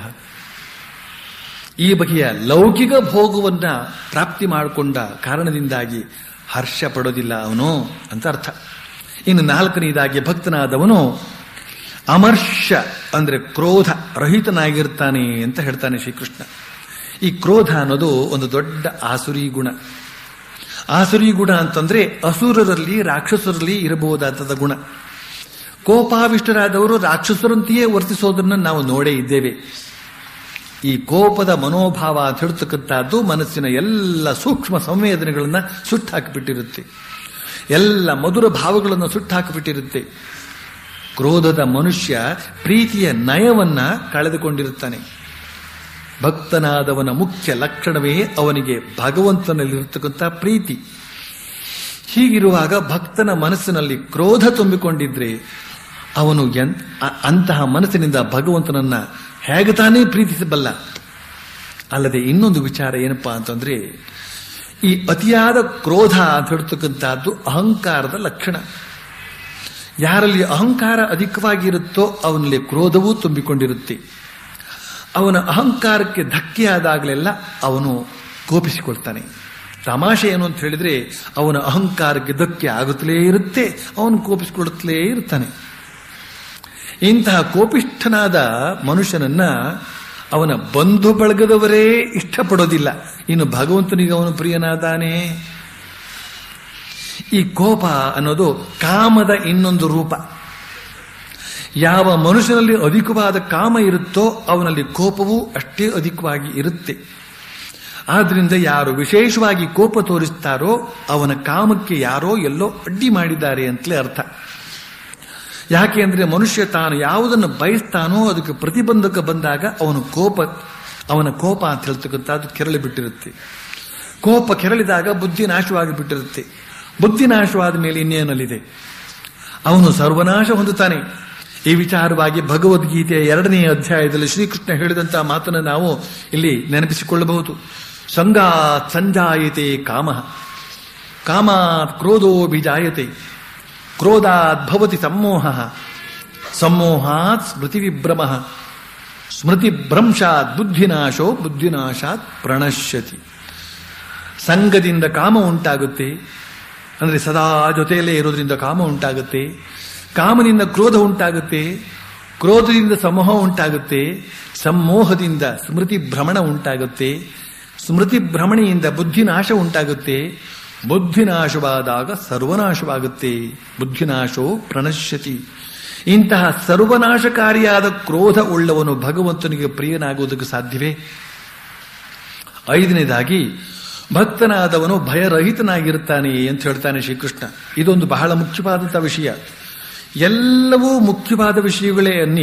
ಈ ಬಗೆಯ ಲೌಕಿಕ ಭೋಗವನ್ನ ಪ್ರಾಪ್ತಿ ಮಾಡಿಕೊಂಡ ಕಾರಣದಿಂದಾಗಿ ಹರ್ಷ ಪಡೋದಿಲ್ಲ ಅವನು ಅಂತ ಅರ್ಥ. ಇನ್ನು 4ನೇದಾಗಿ ಭಕ್ತನಾದವನು ಅಮರ್ಷ ಅಂದ್ರೆ ಕ್ರೋಧ ರಹಿತನಾಗಿರ್ತಾನೆ ಅಂತ ಹೇಳ್ತಾನೆ ಶ್ರೀಕೃಷ್ಣ. ಈ ಕ್ರೋಧ ಅನ್ನೋದು ಒಂದು ದೊಡ್ಡ ಆಸುರಿ ಗುಣ. ಆಸುರಿ ಗುಣ ಅಂತಂದ್ರೆ ಅಸುರರಲ್ಲಿ ರಾಕ್ಷಸರಲ್ಲಿ ಇರಬಹುದಾದ ಗುಣ. ಕೋಪಾವಿಷ್ಟರಾದವರು ರಾಕ್ಷಸರಂತೆಯೇ ವರ್ತಿಸೋದನ್ನು ನಾವು ನೋಡೇ ಇದ್ದೇವೆ. ಈ ಕೋಪದ ಮನೋಭಾವ ಅಂತ ಹೇಳ್ತಕ್ಕಂಥದ್ದು ಮನಸ್ಸಿನ ಎಲ್ಲ ಸೂಕ್ಷ್ಮ ಸಂವೇದನೆಗಳನ್ನ ಸುಟ್ಟಾಕಿಬಿಟ್ಟಿರುತ್ತೆ, ಎಲ್ಲ ಮಧುರ ಭಾವಗಳನ್ನು ಸುಟ್ಟಾಕಿಬಿಟ್ಟಿರುತ್ತೆ. ಕ್ರೋಧದ ಮನುಷ್ಯ ಪ್ರೀತಿಯ ನಯವನ್ನ ಕಳೆದುಕೊಂಡಿರುತ್ತಾನೆ. ಭಕ್ತನಾದವನ ಮುಖ್ಯ ಲಕ್ಷಣವೇ ಅವನಿಗೆ ಭಗವಂತನಲ್ಲಿರತಕ್ಕಂಥ ಪ್ರೀತಿ. ಹೀಗಿರುವಾಗ ಭಕ್ತನ ಮನಸ್ಸಿನಲ್ಲಿ ಕ್ರೋಧ ತುಂಬಿಕೊಂಡಿದ್ರೆ ಅವನು ಅಂತಹ ಮನಸ್ಸಿನಿಂದ ಭಗವಂತನನ್ನ ಹೇಗೆ ತಾನೇ ಪ್ರೀತಿಸಬಲ್ಲ. ಅಲ್ಲದೆ ಇನ್ನೊಂದು ವಿಚಾರ ಏನಪ್ಪಾ ಅಂತಂದ್ರೆ, ಈ ಅತಿಯಾದ ಕ್ರೋಧ ಅಂತ ಹೇಳ್ತಕ್ಕಂಥದ್ದು ಅಹಂಕಾರದ ಲಕ್ಷಣ. ಯಾರಲ್ಲಿ ಅಹಂಕಾರ ಅಧಿಕವಾಗಿರುತ್ತೋ ಅವನಲ್ಲಿ ಕ್ರೋಧವೂ ತುಂಬಿಕೊಂಡಿರುತ್ತೆ. ಅವನ ಅಹಂಕಾರಕ್ಕೆ ಧಕ್ಕೆಯಾದಾಗಲೆಲ್ಲ ಅವನು ಕೋಪಿಸಿಕೊಳ್ತಾನೆ. ತಮಾಷೆ ಏನು ಅಂತ ಹೇಳಿದ್ರೆ, ಅವನ ಅಹಂಕಾರಕ್ಕೆ ಧಕ್ಕೆ ಆಗುತ್ತಲೇ ಇರುತ್ತೆ, ಅವನು ಕೋಪಿಸಿಕೊಳ್ಳುತ್ತಲೇ ಇರ್ತಾನೆ. ಇಂತಹ ಕೋಪಿಷ್ಠನಾದ ಮನುಷ್ಯನನ್ನ ಅವನ ಬಂಧು ಬಳಗದವರೇ ಇಷ್ಟಪಡೋದಿಲ್ಲ, ಇನ್ನು ಭಗವಂತನಿಗೆ ಅವನು ಪ್ರಿಯನಾದಾನೆ. ಈ ಕೋಪ ಅನ್ನೋದು ಕಾಮದ ಇನ್ನೊಂದು ರೂಪ. ಯಾವ ಮನುಷ್ಯನಲ್ಲಿ ಅಧಿಕವಾದ ಕಾಮ ಇರುತ್ತೋ ಅವನಲ್ಲಿ ಕೋಪವೂ ಅಷ್ಟೇ ಅಧಿಕವಾಗಿ ಇರುತ್ತೆ. ಆದ್ರಿಂದ ಯಾರು ವಿಶೇಷವಾಗಿ ಕೋಪ ತೋರಿಸ್ತಾರೋ ಅವನ ಕಾಮಕ್ಕೆ ಯಾರೋ ಎಲ್ಲೋ ಅಡ್ಡಿ ಮಾಡಿದ್ದಾರೆ ಅಂತಲೇ ಅರ್ಥ. ಯಾಕೆ ಅಂದ್ರೆ ಮನುಷ್ಯ ತಾನು ಯಾವುದನ್ನು ಬಯಸ್ತಾನೋ ಅದಕ್ಕೆ ಪ್ರತಿಬಂಧಕ ಬಂದಾಗ ಅವನ ಕೋಪ ಅಂತ ಹೇಳ್ತಕ್ಕಂಥದ್ದು ಕೆರಳಿ ಬಿಟ್ಟಿರುತ್ತೆ. ಕೋಪ ಕೆರಳಿದಾಗ ಬುದ್ಧಿ ನಾಶವಾಗಿ ಬಿಟ್ಟಿರುತ್ತೆ. ಬುದ್ಧಿ ನಾಶವಾದ ಮೇಲೆ ಇನ್ನೇನಲ್ಲಿದೆ, ಅವನು ಸರ್ವನಾಶ ಹೊಂದುತ್ತಾನೆ. ಈ ವಿಚಾರವಾಗಿ ಭಗವದ್ಗೀತೆಯ 2ನೇ ಅಧ್ಯಾಯದಲ್ಲಿ ಶ್ರೀಕೃಷ್ಣ ಹೇಳಿದಂತಹ ಮಾತನ್ನು ನಾವು ಇಲ್ಲಿ ನೆನಪಿಸಿಕೊಳ್ಳಬಹುದು. ಸಂಗಾತ್ ಸಂಜಾಯತೆ ಕಾಮ, ಕಾಮಾತ್ ಕ್ರೋಧೋಭಿಜಾಯತೆ, ಕ್ರೋಧಾತ್ ಭವತಿ ಸಮ್ಮೋಹ, ಸಮ್ಮೋಹಾತ್ ಸ್ಮೃತಿ ವಿಭ್ರಮ, ಸ್ಮೃತಿ ಭ್ರಂಶಾತ್ ಬುದ್ಧಿನಾಶೋ, ಬುದ್ಧಿನಾಶಾತ್ ಪ್ರಣಶ್ಯತಿ. ಸಂಘದಿಂದ ಕಾಮ ಉಂಟಾಗುತ್ತೆ, ಅಂದ್ರೆ ಸದಾ ಜೊತೆಯಲ್ಲೇ ಇರೋದ್ರಿಂದ ಕಾಮ ಉಂಟಾಗುತ್ತೆ. ಕಾಮನಿಂದ ಕ್ರೋಧ ಉಂಟಾಗುತ್ತೆ, ಕ್ರೋಧದಿಂದ ಸಮೋಹ ಉಂಟಾಗುತ್ತೆ, ಸಮೋಹದಿಂದ ಸ್ಮೃತಿ ಭ್ರಮಣ ಉಂಟಾಗುತ್ತೆ, ಸ್ಮೃತಿ ಭ್ರಮಣೆಯಿಂದ ಬುದ್ಧಿನಾಶ ಉಂಟಾಗುತ್ತೆ, ಬುದ್ಧಿನಾಶವಾದಾಗ ಸರ್ವನಾಶವಾಗುತ್ತೆ, ಬುದ್ಧಿನಾಶೋ ಪ್ರಣಶ್ಯತಿ. ಇಂತಹ ಸರ್ವನಾಶಕಾರಿಯಾದ ಕ್ರೋಧ ಉಳ್ಳವನು ಭಗವಂತನಿಗೆ ಪ್ರಿಯನಾಗುವುದಕ್ಕೆ ಸಾಧ್ಯವೇ? 5ನೇದಾಗಿ ಭಕ್ತನಾದವನು ಭಯರಹಿತನಾಗಿರುತ್ತಾನೆ ಅಂತ ಹೇಳ್ತಾನೆ ಶ್ರೀಕೃಷ್ಣ. ಇದೊಂದು ಬಹಳ ಮುಖ್ಯವಾದಂತಹ ವಿಷಯ. ಎಲ್ಲವೂ ಮುಖ್ಯವಾದ ವಿಷಯಗಳೇ ಅನ್ನಿ,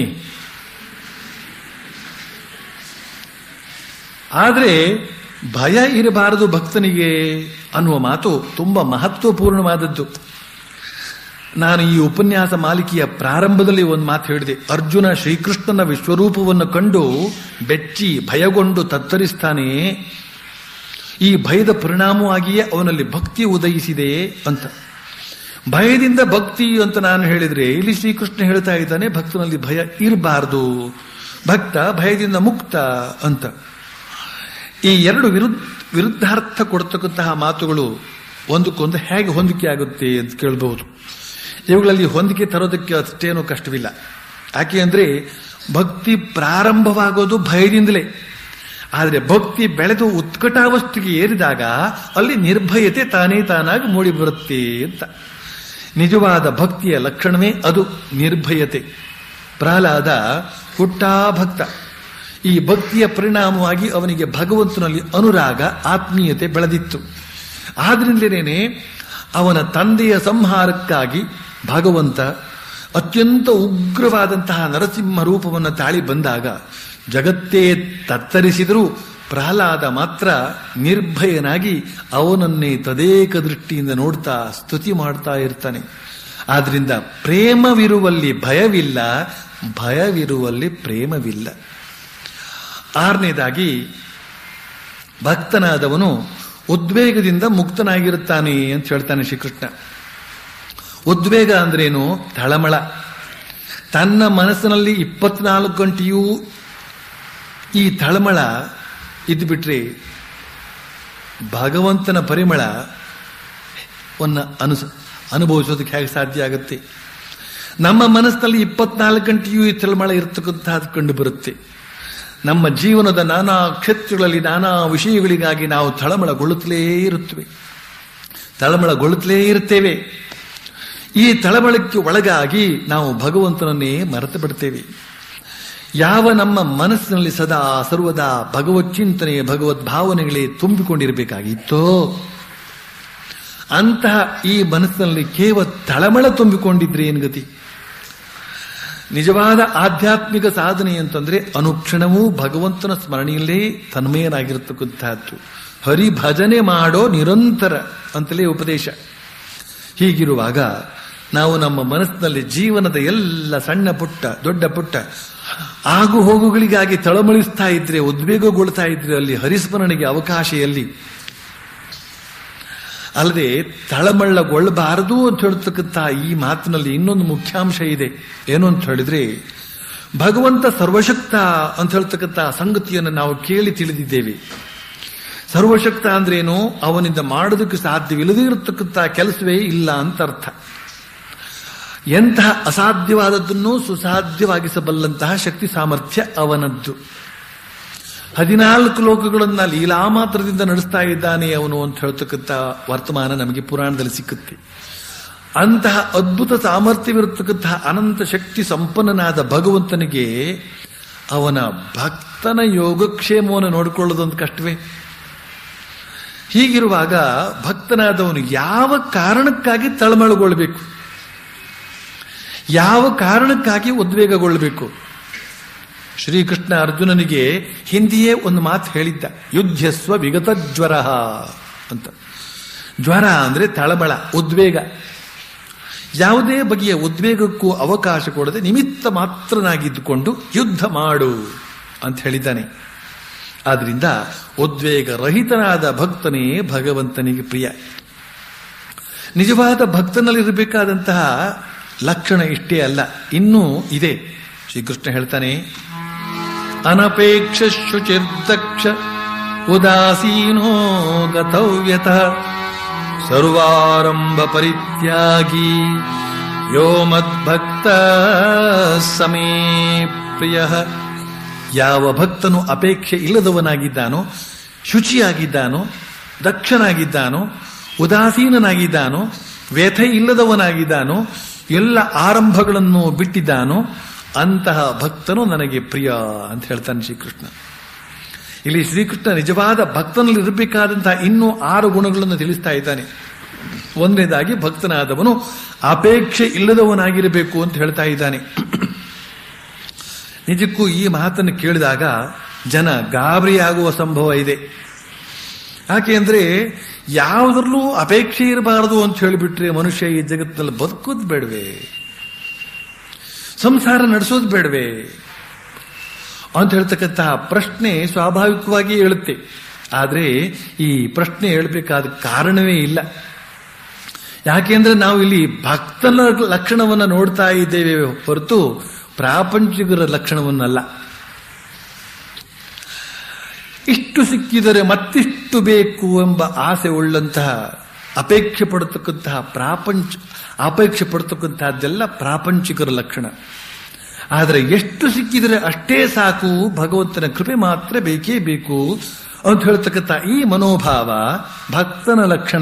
ಆದರೆ ಭಯ ಇರಬಾರದು ಭಕ್ತನಿಗೆ ಅನ್ನುವ ಮಾತು ತುಂಬಾ ಮಹತ್ವಪೂರ್ಣವಾದದ್ದು. ನಾನು ಈ ಉಪನ್ಯಾಸ ಮಾಲಿಕೆಯ ಪ್ರಾರಂಭದಲ್ಲಿ ಒಂದು ಮಾತು ಹೇಳಿದೆ. ಅರ್ಜುನ ಶ್ರೀಕೃಷ್ಣನ ವಿಶ್ವರೂಪವನ್ನು ಕಂಡು ಬೆಚ್ಚಿ ಭಯಗೊಂಡು ತತ್ತರಿಸ್ತಾನೆ. ಈ ಭಯದ ಪರಿಣಾಮವಾಗಿಯೇ ಅವನಲ್ಲಿ ಭಕ್ತಿ ಉದಯಿಸಿದೆ ಅಂತ. ಭಯದಿಂದ ಭಕ್ತಿ ಅಂತ ನಾನು ಹೇಳಿದ್ರೆ, ಇಲ್ಲಿ ಶ್ರೀಕೃಷ್ಣ ಹೇಳ್ತಾ ಇದ್ದಾನೆ ಭಕ್ತನಲ್ಲಿ ಭಯ ಇರಬಾರದು, ಭಕ್ತ ಭಯದಿಂದ ಮುಕ್ತ ಅಂತ. ಈ 2 ವಿರುದ್ಧಾರ್ಥ ಕೊಡ್ತಕ್ಕಂತಹ ಮಾತುಗಳು ಒಂದಕ್ಕೊಂದು ಹೇಗೆ ಹೊಂದಿಕೆ ಆಗುತ್ತೆ ಅಂತ ಕೇಳಬಹುದು. ಇವುಗಳಲ್ಲಿ ಹೊಂದಿಕೆ ತರೋದಕ್ಕೆ ಅಷ್ಟೇನೂ ಕಷ್ಟವಿಲ್ಲ. ಯಾಕೆ ಅಂದ್ರೆ ಭಕ್ತಿ ಪ್ರಾರಂಭವಾಗೋದು ಭಯದಿಂದಲೇ. ಆದರೆ ಭಕ್ತಿ ಬೆಳೆದು ಉತ್ಕಟಾವಸ್ಥೆಗೆ ಏರಿದಾಗ ಅಲ್ಲಿ ನಿರ್ಭಯತೆ ತಾನೇ ತಾನಾಗಿ ಮೂಡಿ ಬರುತ್ತೆ ಅಂತ. ನಿಜವಾದ ಭಕ್ತಿಯ ಲಕ್ಷಣವೇ ಅದು, ನಿರ್ಭಯತೆ. ಪ್ರಹ್ಲಾದ ಹುಟ್ಟಾ ಭಕ್ತ. ಈ ಭಕ್ತಿಯ ಪರಿಣಾಮವಾಗಿ ಅವನಿಗೆ ಭಗವಂತನಲ್ಲಿ ಅನುರಾಗ, ಆತ್ಮೀಯತೆ ಬೆಳೆದಿತ್ತು. ಆದ್ರಿಂದಲೇನೆ ಅವನ ತಂದೆಯ ಸಂಹಾರಕ್ಕಾಗಿ ಭಗವಂತ ಅತ್ಯಂತ ಉಗ್ರವಾದಂತಹ ನರಸಿಂಹ ರೂಪವನ್ನು ತಾಳಿ ಬಂದಾಗ ಜಗತ್ತೇ ತತ್ತರಿಸಿದರೂ ಪ್ರಹ್ಲಾದ ಮಾತ್ರ ನಿರ್ಭಯನಾಗಿ ಅವನನ್ನೇ ತದೇಕ ದೃಷ್ಟಿಯಿಂದ ನೋಡ್ತಾ ಸ್ತುತಿ ಮಾಡ್ತಾ ಇರ್ತಾನೆ. ಆದ್ರಿಂದ ಪ್ರೇಮವಿರುವಲ್ಲಿ ಭಯವಿಲ್ಲ, ಭಯವಿರುವಲ್ಲಿ ಪ್ರೇಮವಿಲ್ಲ. 6ನೇದಾಗಿ ಭಕ್ತನಾದವನು ಉದ್ವೇಗದಿಂದ ಮುಕ್ತನಾಗಿರುತ್ತಾನೆ ಅಂತ ಹೇಳ್ತಾನೆ ಶ್ರೀಕೃಷ್ಣ. ಉದ್ವೇಗ ಅಂದ್ರೇನು? ತಳಮಳ. ತನ್ನ ಮನಸ್ಸಿನಲ್ಲಿ 24 ಗಂಟೆಯೂ ಈ ತಳಮಳ ಇದ್ದುಬಿಟ್ರೆ ಭಗವಂತನ ಪರಿಮಳವನ್ನು ಅನುಭವಿಸೋದಕ್ಕೆ ಹೇಗೆ ಸಾಧ್ಯ ಆಗುತ್ತೆ? ನಮ್ಮ ಮನಸ್ಸಿನಲ್ಲಿ 24 ಗಂಟೆಯೂ ಈ ತಳಮಳ ಇರತಕ್ಕಂತಹದ್ದು ಕಂಡು ಬರುತ್ತೆ. ನಮ್ಮ ಜೀವನದ ನಾನಾ ಕ್ಷೇತ್ರಗಳಲ್ಲಿ ನಾನಾ ವಿಷಯಗಳಿಗಾಗಿ ನಾವು ತಳಮಳಗೊಳ್ಳುತ್ತಲೇ ಇರುತ್ತೇವೆ. ಈ ತಳಮಳಕ್ಕೆ ಒಳಗಾಗಿ ನಾವು ಭಗವಂತನನ್ನೇ ಮರೆತು ಬಿಡ್ತೇವೆ. ಯಾವ ನಮ್ಮ ಮನಸ್ಸಿನಲ್ಲಿ ಸದಾ ಸರ್ವದಾ ಭಗವತ್ ಚಿಂತನೆ ಭಗವದ್ ಭಾವನೆಗಳೇ ತುಂಬಿಕೊಂಡಿರಬೇಕಾಗಿತ್ತೋ ಅಂತಹ ಈ ಮನಸ್ಸಿನಲ್ಲಿ ಕೇವಲ ತಳಮಳ ತುಂಬಿಕೊಂಡಿದ್ರೆ ಏನು ಗತಿ? ನಿಜವಾದ ಆಧ್ಯಾತ್ಮಿಕ ಸಾಧನೆ ಅಂತಂದ್ರೆ ಅನುಕ್ಷಣವೂ ಭಗವಂತನ ಸ್ಮರಣೆಯಲ್ಲೇ ತನ್ಮಯನಾಗಿರತಕ್ಕಂತಹದ್ದು. ಹರಿಭಜನೆ ಮಾಡೋ ನಿರಂತರ ಅಂತಲೇ ಉಪದೇಶ. ಹೀಗಿರುವಾಗ ನಾವು ನಮ್ಮ ಮನಸ್ಸಿನಲ್ಲಿ ಜೀವನದ ಎಲ್ಲ ಸಣ್ಣ ಪುಟ್ಟ ದೊಡ್ಡ ಪುಟ್ಟ ಆಗು ಹೋಗುಗಳಿಗಾಗಿ ತಳಮಳಿಸ್ತಾ ಇದ್ರೆ, ಉದ್ವೇಗಗೊಳ್ತಾ ಇದ್ರೆ ಅಲ್ಲಿ ಹರಿಸ್ಮರಣೆಗೆ ಅವಕಾಶ ಎಲ್ಲಿ? ಅಲ್ಲದೆ ತಳಮಳ್ಳಗೊಳ್ಳಬಾರದು ಅಂತ ಹೇಳ್ತಕ್ಕಂಥ ಈ ಮಾತಿನಲ್ಲಿ ಇನ್ನೊಂದು ಮುಖ್ಯಾಂಶ ಇದೆ. ಏನು ಅಂತ ಹೇಳಿದ್ರೆ, ಭಗವಂತ ಸರ್ವಶಕ್ತ ಅಂತ ಹೇಳ್ತಕ್ಕಂಥ ಸಂಗತಿಯನ್ನು ನಾವು ಕೇಳಿ ತಿಳಿದಿದ್ದೇವೆ. ಸರ್ವಶಕ್ತ ಅಂದ್ರೇನು? ಅವನಿಂದ ಮಾಡೋದಕ್ಕೆ ಸಾಧ್ಯವಿಲ್ಲದೇ ಇರತಕ್ಕಂಥ ಕೆಲಸವೇ ಇಲ್ಲ ಅಂತ ಅರ್ಥ. ಎಂತಹ ಅಸಾಧ್ಯವಾದದ್ದನ್ನು ಸುಸಾಧ್ಯವಾಗಿಸಬಲ್ಲಂತಹ ಶಕ್ತಿ ಸಾಮರ್ಥ್ಯ ಅವನದ್ದು. 14 ಲೋಕಗಳನ್ನ ಲೀಲಾ ಮಾತ್ರದಿಂದ ನಡೆಸ್ತಾ ಇದ್ದಾನೆ ಅವನು ಅಂತ ಹೇಳ್ತಕ್ಕಂಥ ವರ್ತಮಾನ ನಮಗೆ ಪುರಾಣದಲ್ಲಿ ಸಿಕ್ಕುತ್ತೆ. ಅಂತಹ ಅದ್ಭುತ ಸಾಮರ್ಥ್ಯವಿರತಕ್ಕಂತಹ ಅನಂತ ಶಕ್ತಿ ಸಂಪನ್ನನಾದ ಭಗವಂತನಿಗೆ ಅವನ ಭಕ್ತನ ಯೋಗಕ್ಷೇಮವನ್ನು ನೋಡಿಕೊಳ್ಳೋದೊಂದು ಕಷ್ಟವೇ? ಹೀಗಿರುವಾಗ ಭಕ್ತನಾದವನು ಯಾವ ಕಾರಣಕ್ಕಾಗಿ ತಳಮಳಗೊಳ್ಳಬೇಕು, ಯಾವ ಕಾರಣಕ್ಕಾಗಿ ಉದ್ವೇಗಗೊಳ್ಳಬೇಕು? ಶ್ರೀಕೃಷ್ಣ ಅರ್ಜುನನಿಗೆ ಹಿಂದಿಯೇ ಒಂದು ಮಾತು ಹೇಳಿದ್ದ, ಯುದ್ಧಸ್ವ ವಿಗತ ಜ್ವರ ಅಂತ. ಜ್ವರ ಅಂದ್ರೆ ತಳಮಳ, ಉದ್ವೇಗ. ಯಾವುದೇ ಬಗೆಯ ಉದ್ವೇಗಕ್ಕೂ ಅವಕಾಶ ಕೊಡದೆ ನಿಮಿತ್ತ ಮಾತ್ರನಾಗಿದ್ದುಕೊಂಡು ಯುದ್ಧ ಮಾಡು ಅಂತ ಹೇಳಿದ್ದಾನೆ. ಆದ್ರಿಂದ ಉದ್ವೇಗ ರಹಿತನಾದ ಭಕ್ತನೇ ಭಗವಂತನಿಗೆ ಪ್ರಿಯ. ನಿಜವಾದ ಭಕ್ತನಲ್ಲಿರಬೇಕಾದಂತಹ ಲಕ್ಷಣ ಇಷ್ಟೇ ಅಲ್ಲ, ಇನ್ನೂ ಇದೆ. ಶ್ರೀಕೃಷ್ಣ ಹೇಳ್ತಾನೆ, ಅನಪೇಕ್ಷ ಶುಚಿರ್ದಕ್ಷ ಉದಾಸೀನೋ ಗತವ್ಯತಃ ಸರ್ವಾರಂಭ ಪರಿತ್ಯಾಗಿ ಯೋ ಮದ್ಭಕ್ತ ಸಮೇ ಪ್ರಿಯ. ಯಾವ ಭಕ್ತನು ಅಪೇಕ್ಷೆ ಇಲ್ಲದವನಾಗಿದ್ದಾನೋ, ಶುಚಿಯಾಗಿದ್ದಾನೋ, ದಕ್ಷನಾಗಿದ್ದಾನೋ, ಉದಾಸೀನನಾಗಿದ್ದಾನೋ, ವ್ಯಥೆ ಇಲ್ಲದವನಾಗಿದ್ದಾನೋ, ಎಲ್ಲ ಆರಂಭಗಳನ್ನು ಬಿಟ್ಟಿದ್ದಾನೋ ಅಂತಹ ಭಕ್ತನು ನನಗೆ ಪ್ರಿಯ ಅಂತ ಹೇಳ್ತಾನೆ ಶ್ರೀಕೃಷ್ಣ. ಇಲ್ಲಿ ಶ್ರೀಕೃಷ್ಣ ನಿಜವಾದ ಭಕ್ತನಲ್ಲಿ ಇರಬೇಕಾದಂತಹ ಇನ್ನೂ 6 ಗುಣಗಳನ್ನು ತಿಳಿಸ್ತಾ ಇದ್ದಾನೆ. ಒಂದನೇದಾಗಿ ಭಕ್ತನಾದವನು ಅಪೇಕ್ಷೆ ಇಲ್ಲದವನಾಗಿರಬೇಕು ಅಂತ ಹೇಳ್ತಾ ಇದ್ದಾನೆ. ನಿಜಕ್ಕೂ ಈ ಮಾತನ್ನು ಕೇಳಿದಾಗ ಜನ ಗಾಬರಿಯಾಗುವ ಸಂಭವ ಇದೆ. ಯಾಕೆಂದ್ರೆ ಯಾವುದರಲ್ಲೂ ಅಪೇಕ್ಷೆ ಇರಬಾರದು ಅಂತ ಹೇಳಿಬಿಟ್ರೆ ಮನುಷ್ಯ ಈ ಜಗತ್ತಿನಲ್ಲಿ ಬದುಕೋದು ಬೇಡವೇ, ಸಂಸಾರ ನಡೆಸೋದು ಬೇಡವೇ ಅಂತ ಹೇಳ್ತಕ್ಕಂತಹ ಪ್ರಶ್ನೆ ಸ್ವಾಭಾವಿಕವಾಗಿ ಹೇಳುತ್ತೆ. ಆದರೆ ಈ ಪ್ರಶ್ನೆ ಹೇಳಬೇಕಾದ ಕಾರಣವೇ ಇಲ್ಲ. ಯಾಕೆಂದ್ರೆ ನಾವು ಇಲ್ಲಿ ಭಕ್ತನ ಲಕ್ಷಣವನ್ನು ನೋಡ್ತಾ ಇದ್ದೇವೆ ಹೊರತು ಪ್ರಾಪಂಚಿಕರ ಲಕ್ಷಣವನ್ನಲ್ಲ. ಇಷ್ಟು ಸಿಕ್ಕಿದರೆ ಮತ್ತಿಷ್ಟು ಬೇಕು ಎಂಬ ಆಸೆ ಉಳ್ಳಂತಹ ಅಪೇಕ್ಷೆ ಪಡತಕ್ಕಂತಹದ್ದೆಲ್ಲ ಪ್ರಾಪಂಚಿಕರ ಲಕ್ಷಣ. ಆದರೆ ಎಷ್ಟು ಸಿಕ್ಕಿದರೆ ಅಷ್ಟೇ ಸಾಕು, ಭಗವಂತನ ಕೃಪೆ ಮಾತ್ರ ಬೇಕೇ ಬೇಕು ಅಂತ ಹೇಳ್ತಕ್ಕಂಥ ಈ ಮನೋಭಾವ ಭಕ್ತನ ಲಕ್ಷಣ.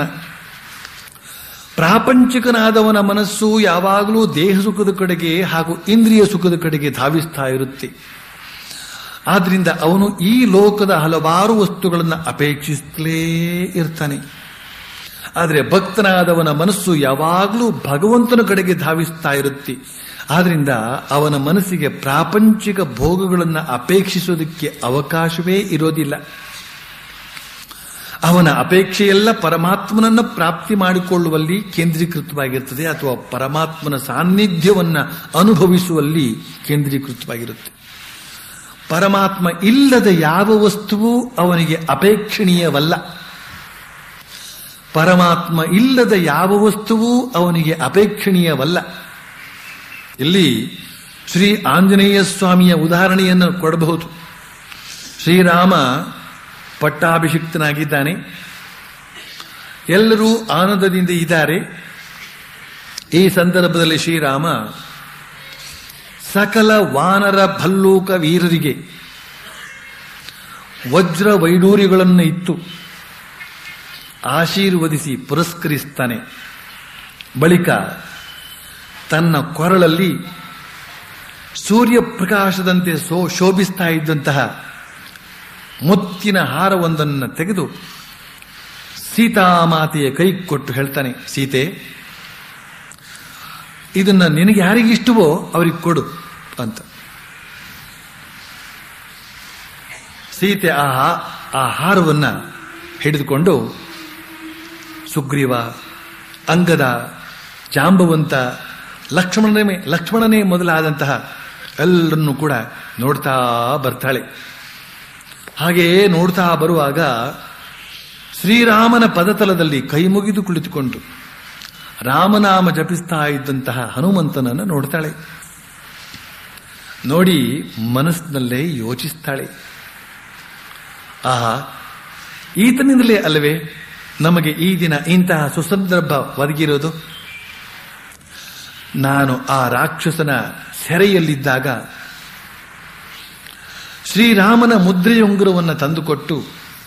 ಪ್ರಾಪಂಚಿಕನಾದವನ ಮನಸ್ಸು ಯಾವಾಗಲೂ ದೇಹ ಸುಖದ ಕಡೆಗೆ ಹಾಗೂ ಇಂದ್ರಿಯ ಸುಖದ ಕಡೆಗೆ ಧಾವಿಸ್ತಾ ಇರುತ್ತೆ. ಆದ್ರಿಂದ ಅವನು ಈ ಲೋಕದ ಹಲವಾರು ವಸ್ತುಗಳನ್ನು ಅಪೇಕ್ಷಿಸಲೇ ಇರ್ತಾನೆ. ಆದರೆ ಭಕ್ತನಾದವನ ಮನಸ್ಸು ಯಾವಾಗಲೂ ಭಗವಂತನ ಕಡೆಗೆ ಧಾವಿಸ್ತಾ ಇರುತ್ತೆ. ಆದ್ರಿಂದ ಅವನ ಮನಸ್ಸಿಗೆ ಪ್ರಾಪಂಚಿಕ ಭೋಗಗಳನ್ನು ಅಪೇಕ್ಷಿಸೋದಕ್ಕೆ ಅವಕಾಶವೇ ಇರೋದಿಲ್ಲ. ಅವನ ಅಪೇಕ್ಷೆಯೆಲ್ಲ ಪರಮಾತ್ಮನನ್ನ ಪ್ರಾಪ್ತಿ ಮಾಡಿಕೊಳ್ಳುವಲ್ಲಿ ಕೇಂದ್ರೀಕೃತವಾಗಿರ್ತದೆ, ಅಥವಾ ಪರಮಾತ್ಮನ ಸಾನ್ನಿಧ್ಯವನ್ನ ಅನುಭವಿಸುವಲ್ಲಿ ಕೇಂದ್ರೀಕೃತವಾಗಿರುತ್ತೆ. ಪರಮಾತ್ಮ ಇಲ್ಲದ ಯಾವ ವಸ್ತುವು ಅವನಿಗೆ ಅಪೇಕ್ಷಣೀಯವಲ್ಲ. ಪರಮಾತ್ಮ ಇಲ್ಲದ ಯಾವ ವಸ್ತುವು ಅವನಿಗೆ ಅಪೇಕ್ಷಣೀಯವಲ್ಲ. ಇಲ್ಲಿ ಶ್ರೀ ಆಂಜನೇಯ ಸ್ವಾಮಿಯ ಉದಾಹರಣೆಯನ್ನು ಕೊಡಬಹುದು. ಶ್ರೀರಾಮ ಪಟ್ಟಾಭಿಷಿಕ್ತನಾಗಿದ್ದಾನೆ, ಎಲ್ಲರೂ ಆನಂದದಿಂದ ಇದ್ದಾರೆ. ಈ ಸಂದರ್ಭದಲ್ಲಿ ಶ್ರೀರಾಮ ಸಕಲ ವಾನರ ಭಲ್ಲೂಕ ವೀರರಿಗೆ ವಜ್ರ ವೈಡೂರ್ಯಗಳನ್ನು ಇತ್ತು ಆಶೀರ್ವದಿಸಿ ಪುರಸ್ಕರಿಸ್ತಾನೆ. ಬಳಿಕ ತನ್ನ ಕೊರಳಲ್ಲಿ ಸೂರ್ಯ ಪ್ರಕಾಶದಂತೆ ಶೋಭಿಸ್ತಾ ಇದ್ದಂತಹ ಮುತ್ತಿನ ಹಾರವೊಂದನ್ನು ತೆಗೆದು ಸೀತಾಮಾತೆಯ ಕೈ ಕೊಟ್ಟು ಹೇಳ್ತಾನೆ, ಸೀತೆ, ಇದನ್ನ ನಿನಗೆ ಯಾರಿಗಿಷ್ಟವೋ ಅವರಿಗೆ ಕೊಡು ಅಂತ. ಸೀತೆ ಆ ಹಾರವನ್ನ ಹಿಡಿದುಕೊಂಡು ಸುಗ್ರೀವ, ಅಂಗದ, ಜಾಂಬವಂತ, ಲಕ್ಷ್ಮಣನೇ ಮೊದಲಾದಂತಹ ಎಲ್ಲರನ್ನೂ ಕೂಡ ನೋಡ್ತಾ ಬರ್ತಾಳೆ. ಹಾಗೆಯೇ ನೋಡ್ತಾ ಬರುವಾಗ ಶ್ರೀರಾಮನ ಪದತಲದಲ್ಲಿ ಕೈ ಮುಗಿದು ಕುಳಿತುಕೊಂಡು ರಾಮನಾಮ ಜಪಿಸ್ತಾ ಇದ್ದಂತಹ ಹನುಮಂತನನ್ನು ನೋಡ್ತಾಳೆ. ನೋಡಿ ಮನಸ್ಸಿನಲ್ಲೇ ಯೋಚಿಸ್ತಾಳೆ, ಆಹಾ, ಈತನಿಂದಲೇ ಅಲ್ಲವೇ ನಮಗೆ ಈ ದಿನ ಇಂತಹ ಸುಸಂದರ್ಭ ಒದಗಿರೋದು. ನಾನು ಆ ರಾಕ್ಷಸನ ಸೆರೆಯಲ್ಲಿದ್ದಾಗ ಶ್ರೀರಾಮನ ಮುದ್ರೆಯುಂಗುರವನ್ನು ತಂದುಕೊಟ್ಟು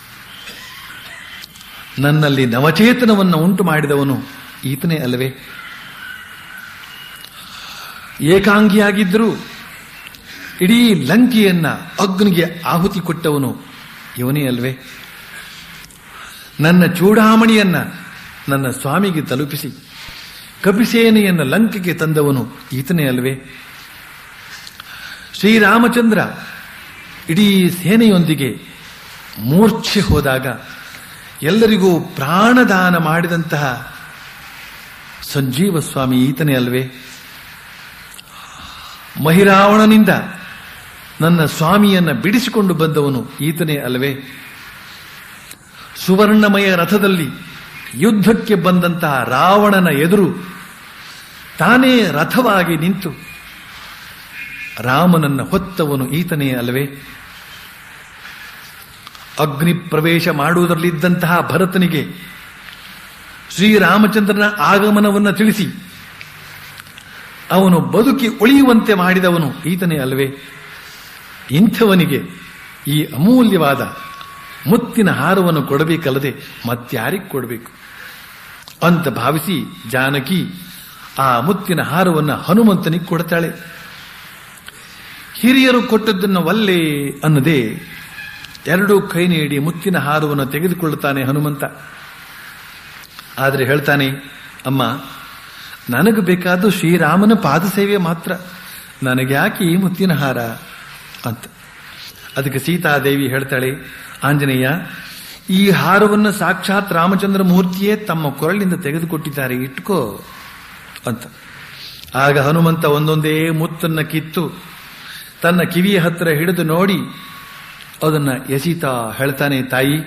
ನನ್ನಲ್ಲಿ ನವಚೇತನವನ್ನು ಉಂಟು ಮಾಡಿದವನು ಈತನೇ ಅಲ್ಲವೇ? ಏಕಾಂಗಿಯಾಗಿದ್ದರೂ ಇಡೀ ಲಂಕೆಯನ್ನ ಅಗ್ನಿಗೆ ಆಹುತಿ ಕೊಟ್ಟವನು ಇವನೇ ಅಲ್ವೇ? ನನ್ನ ಚೂಡಾಮಣಿಯನ್ನ ನನ್ನ ಸ್ವಾಮಿಗೆ ತಲುಪಿಸಿ ಕಪಿಸೇನೆಯನ್ನು ಲಂಕೆಗೆ ತಂದವನು ಈತನೇ ಅಲ್ವೇ? ಶ್ರೀರಾಮಚಂದ್ರ ಇಡೀ ಸೇನೆಯೊಂದಿಗೆ ಮೂರ್ಛೆ ಹೋದಾಗ ಎಲ್ಲರಿಗೂ ಪ್ರಾಣದಾನ ಮಾಡಿದಂತಹ ಸಂಜೀವ ಸ್ವಾಮಿ ಈತನೇ ಅಲ್ವೇ? ಮಹಿರಾವಣನಿಂದ ನನ್ನ ಸ್ವಾಮಿಯನ್ನ ಬಿಡಿಸಿಕೊಂಡು ಬಂದವನು ಈತನೇ ಅಲ್ವೇ? ಸುವರ್ಣಮಯ ರಥದಲ್ಲಿ ಯುದ್ಧಕ್ಕೆ ಬಂದಂತಹ ರಾವಣನ ಎದುರು ತಾನೇ ರಥವಾಗಿ ನಿಂತು ರಾಮನನ್ನ ಹೊತ್ತವನು ಈತನೇ ಅಲ್ವೇ? ಅಗ್ನಿ ಪ್ರವೇಶ ಮಾಡುವುದರಲ್ಲಿದ್ದಂತಹ ಭರತನಿಗೆ ಶ್ರೀರಾಮಚಂದ್ರನ ಆಗಮನವನ್ನು ತಿಳಿಸಿ ಅವನು ಬದುಕಿ ಉಳಿಯುವಂತೆ ಮಾಡಿದವನು ಈತನೇ ಅಲ್ವೇ? ಇಂಥವನಿಗೆ ಈ ಅಮೂಲ್ಯವಾದ ಮುತ್ತಿನ ಹಾರವನ್ನು ಕೊಡಬೇಕಲ್ಲದೆ ಮತ್ಯಾರಿಗೆ ಕೊಡಬೇಕು ಅಂತ ಭಾವಿಸಿ ಜಾನಕಿ ಆ ಮುತ್ತಿನ ಹಾರವನ್ನು ಹನುಮಂತನಿಗೆ ಕೊಡ್ತಾಳೆ. ಹಿರಿಯರು ಕೊಟ್ಟದ್ದನ್ನು ವಲ್ಲೆ ಅನ್ನದೇ ಎರಡೂ ಕೈ ನೀಡಿ ಮುತ್ತಿನ ಹಾರವನ್ನು ತೆಗೆದುಕೊಳ್ಳುತ್ತಾನೆ ಹನುಮಂತ. ಆದರೆ ಹೇಳ್ತಾನೆ, ಅಮ್ಮ, ನನಗೆ ಬೇಕಾದ ಶ್ರೀರಾಮನ ಪಾದಸೇವೆ ಮಾತ್ರ, ನನಗ್ಯಾಕೆ ಈ ಮುತ್ತಿನ ಹಾರ ಅಂತ. ಅದಕ್ಕೆ ಸೀತಾದೇವಿ ಹೇಳ್ತಾಳೆ, ಆಂಜನೇಯ, ಈ ಹಾರವನ್ನು ಸಾಕ್ಷಾತ್ ರಾಮಚಂದ್ರ ಮೂರ್ತಿಯೇ ತಮ್ಮ ಕೊರಳಿಂದ ತೆಗೆದುಕೊಟ್ಟಿದ್ದಾರೆ, ಇಟ್ಕೋ ಅಂತ. ಆಗ ಹನುಮಂತ ಒಂದೊಂದೇ ಮುತ್ತನ್ನ ಕಿತ್ತು ತನ್ನ ಕಿವಿಯ ಹತ್ತಿರ ಹಿಡಿದು ನೋಡಿ ಅದನ್ನ ಎಸೀತಾ ಹೇಳ್ತಾನೆ, ತಾಯಿ,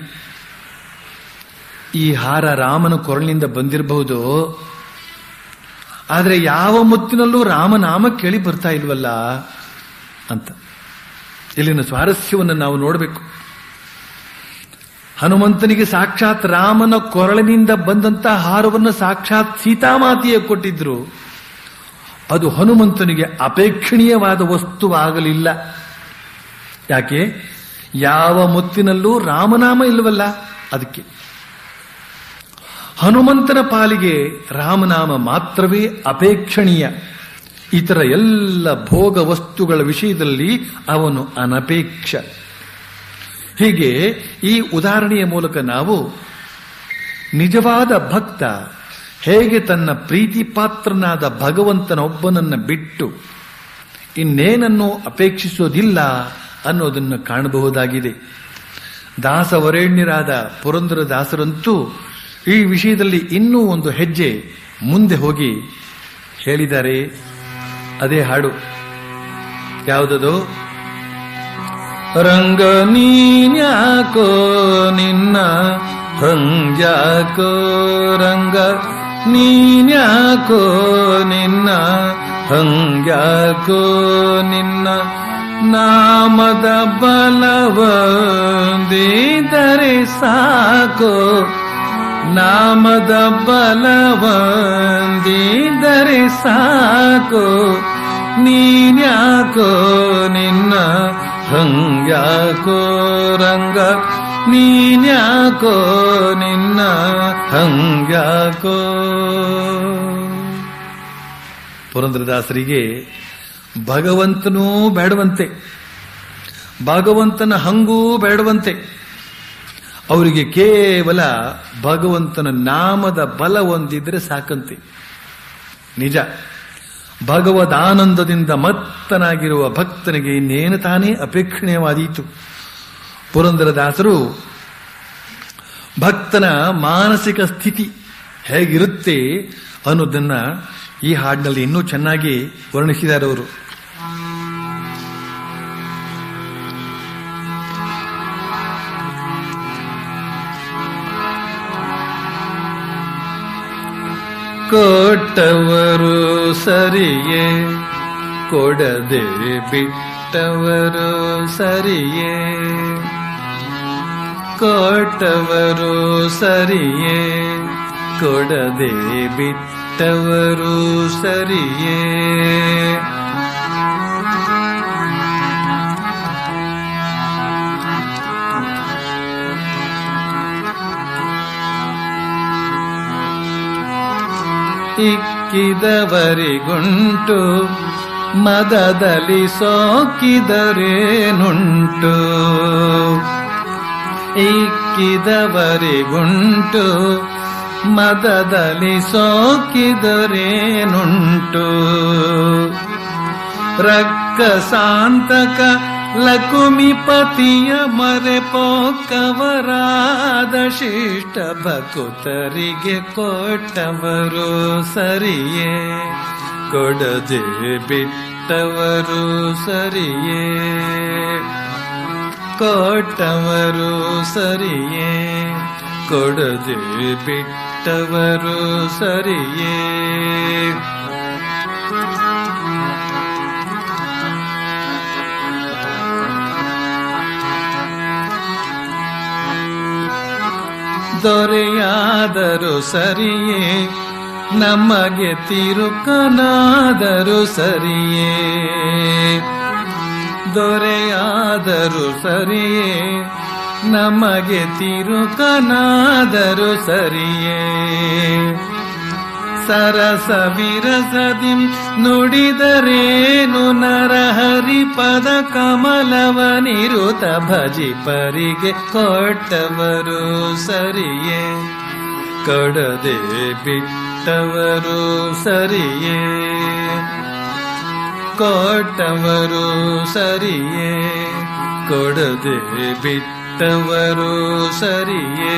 ಈ ಹಾರ ರಾಮನ ಕೊರಳಿನಿಂದ ಬಂದಿರಬಹುದು, ಆದರೆ ಯಾವ ಮುತ್ತಿನಲ್ಲೂ ರಾಮನಾಮ ಕೇಳಿ ಬರ್ತಾ ಇಲ್ವಲ್ಲ ಅಂತ. ಇಲ್ಲಿನ ಸ್ವಾರಸ್ಯವನ್ನು ನಾವು ನೋಡಬೇಕು. ಹನುಮಂತನಿಗೆ ಸಾಕ್ಷಾತ್ ರಾಮನ ಕೊರಳಿನಿಂದ ಬಂದಂತ ಹಾರವನ್ನು ಸಾಕ್ಷಾತ್ ಸೀತಾಮಾತೆಯೇ ಕೊಟ್ಟಿದ್ರು. ಅದು ಹನುಮಂತನಿಗೆ ಅಪೇಕ್ಷಣೀಯವಾದ ವಸ್ತುವಾಗಲಿಲ್ಲ. ಯಾಕೆ? ಯಾವ ಮುತ್ತಿನಲ್ಲೂ ರಾಮನಾಮ ಇಲ್ಲವಲ್ಲ, ಅದಕ್ಕೆ. ಹನುಮಂತನ ಪಾಲಿಗೆ ರಾಮನಾಮ ಮಾತ್ರವೇ ಅಪೇಕ್ಷಣೀಯ. ಇತರ ಎಲ್ಲ ಭೋಗ ವಸ್ತುಗಳ ವಿಷಯದಲ್ಲಿ ಅವನು ಅನಪೇಕ್ಷ. ಹೀಗೆ ಈ ಉದಾಹರಣೆಯ ಮೂಲಕ ನಾವು ನಿಜವಾದ ಭಕ್ತ ಹೇಗೆ ತನ್ನ ಪ್ರೀತಿ ಪಾತ್ರನಾದ ಭಗವಂತನೊಬ್ಬನನ್ನ ಬಿಟ್ಟು ಇನ್ನೇನನ್ನೂ ಅಪೇಕ್ಷಿಸೋದಿಲ್ಲ ಅನ್ನೋದನ್ನು ಕಾಣಬಹುದಾಗಿದೆ. ದಾಸವರೇಣ್ಯರಾದ ಪುರಂದರದಾಸರಂತೂ ಈ ವಿಷಯದಲ್ಲಿ ಇನ್ನೂ ಒಂದು ಹೆಜ್ಜೆ ಮುಂದೆ ಹೋಗಿ ಹೇಳಿದ್ದಾರೆ. ಅದೇ ಹಾಡು ಯಾವುದದು? ರಂಗ ನೀನ್ಯಾಕೋ ನಿನ್ನ ಹಂಗ್ಯಾಕೋ, ರಂಗ ನೀನ್ಯಾಕೋ ನಿನ್ನ ಹಂಗ್ಯಾಕೋ, ನಿನ್ನ ನಾಮದ ಬಲವಂದಿದರೆ ಸಾಕೋ, ನಾಮದ ಬಲವಂದಿದರೆ ಸಾಕೋ, ನೀನ್ಯಾಕೋ ನಿನ್ನ ಹಂಗ್ಯಾಕೋ, ರಂಗ ನೀನ್ಯಾಕೋ ನಿನ್ನ ಹಂಗ್ಯಾಕೋ. ಪುರಂದರದಾಸರಿಗೆ ಭಗವಂತನೂ ಬೇಡವಂತೆ, ಭಗವಂತನ ಹಂಗೂ ಬೇಡವಂತೆ. ಅವರಿಗೆ ಕೇವಲ ಭಗವಂತನ ನಾಮದ ಬಲ ಹೊಂದಿದ್ರೆ ಸಾಕಂತೆ. ನಿಜ, ಭಗವದಾನಂದದಿಂದ ಮತ್ತನಾಗಿರುವ ಭಕ್ತನಿಗೆ ಇನ್ನೇನು ತಾನೇ ಅಪೇಕ್ಷಣೀಯವಾದೀತು. ಪುರಂದರದಾಸರು ಭಕ್ತನ ಮಾನಸಿಕ ಸ್ಥಿತಿ ಹೇಗಿರುತ್ತೆ ಅನ್ನೋದನ್ನ ಈ ಹಾಡಿನಲ್ಲಿ ಇನ್ನೂ ಚೆನ್ನಾಗಿ ವರ್ಣಿಸಿದ್ದಾರೆ ಅವರು. ಕೊಟ್ಟವರು ಸರಿಯೇ ಕೊಡದೆ ಬಿಟ್ಟವರು ಸರಿಯೇ, ಕೊಟ್ಟವರು ಸರಿಯೇ ಕೊಡದೆ ಬಿಟ್ಟವರು ಸರಿಯೇ. ಇಕ್ಕಿದವರಿಗುಂಟು ಮದದಲ್ಲಿ ಸೋಕಿದರೇನುಂಟು, ಇಕ್ಕಿದವರಿಗುಂಟು ಮದದಲ್ಲಿ ಸೋಕಿದರೇನುಂಟು. ರಕ್ಕಸಾಂತಕ ಲಕುಮಿಪತಿಯ ಮರೆಪೋಕವರಾದ ಶಿಷ್ಟ ಭಕುತರಿಗೆ ಕೊಟ್ಟವರು ಸರಿಯೇ ಕೊಡದೆ ಬಿಟ್ಟವರು ಸರಿಯೇ, ಕೊಟ್ಟವರು ಸರಿಯೇ ಕೊಡದೆ ಬಿಟ್ಟವರು ಸರಿಯೇ. ದೊರೆಯಾದರೂ ಸರಿಯೇ ನಮಗೆ ತಿರುಕನಾದರೂ ಸರಿಯೇ, ದೊರೆಯಾದರೂ ಸರಿಯೇ ನಮಗೆ ತಿರುಕನಾದರೂ ಸರಿಯೇ. ಸರಸ ವಿರಸದಿ ನುಡಿದರೇನು ನರಹರಿಪದ ಕಮಲವನಿರುತ ಭಜಿಪರಿಗೆ ಕೊಟ್ಟವರು ಸರಿಯೇ ಕೊಡದೆ ಬಿಟ್ಟವರು ಸರಿಯೇ, ಕೊಟ್ಟವರು ಸರಿಯೇ ಕೊಡದೆ ಬಿಟ್ಟವರು ಸರಿಯೇ.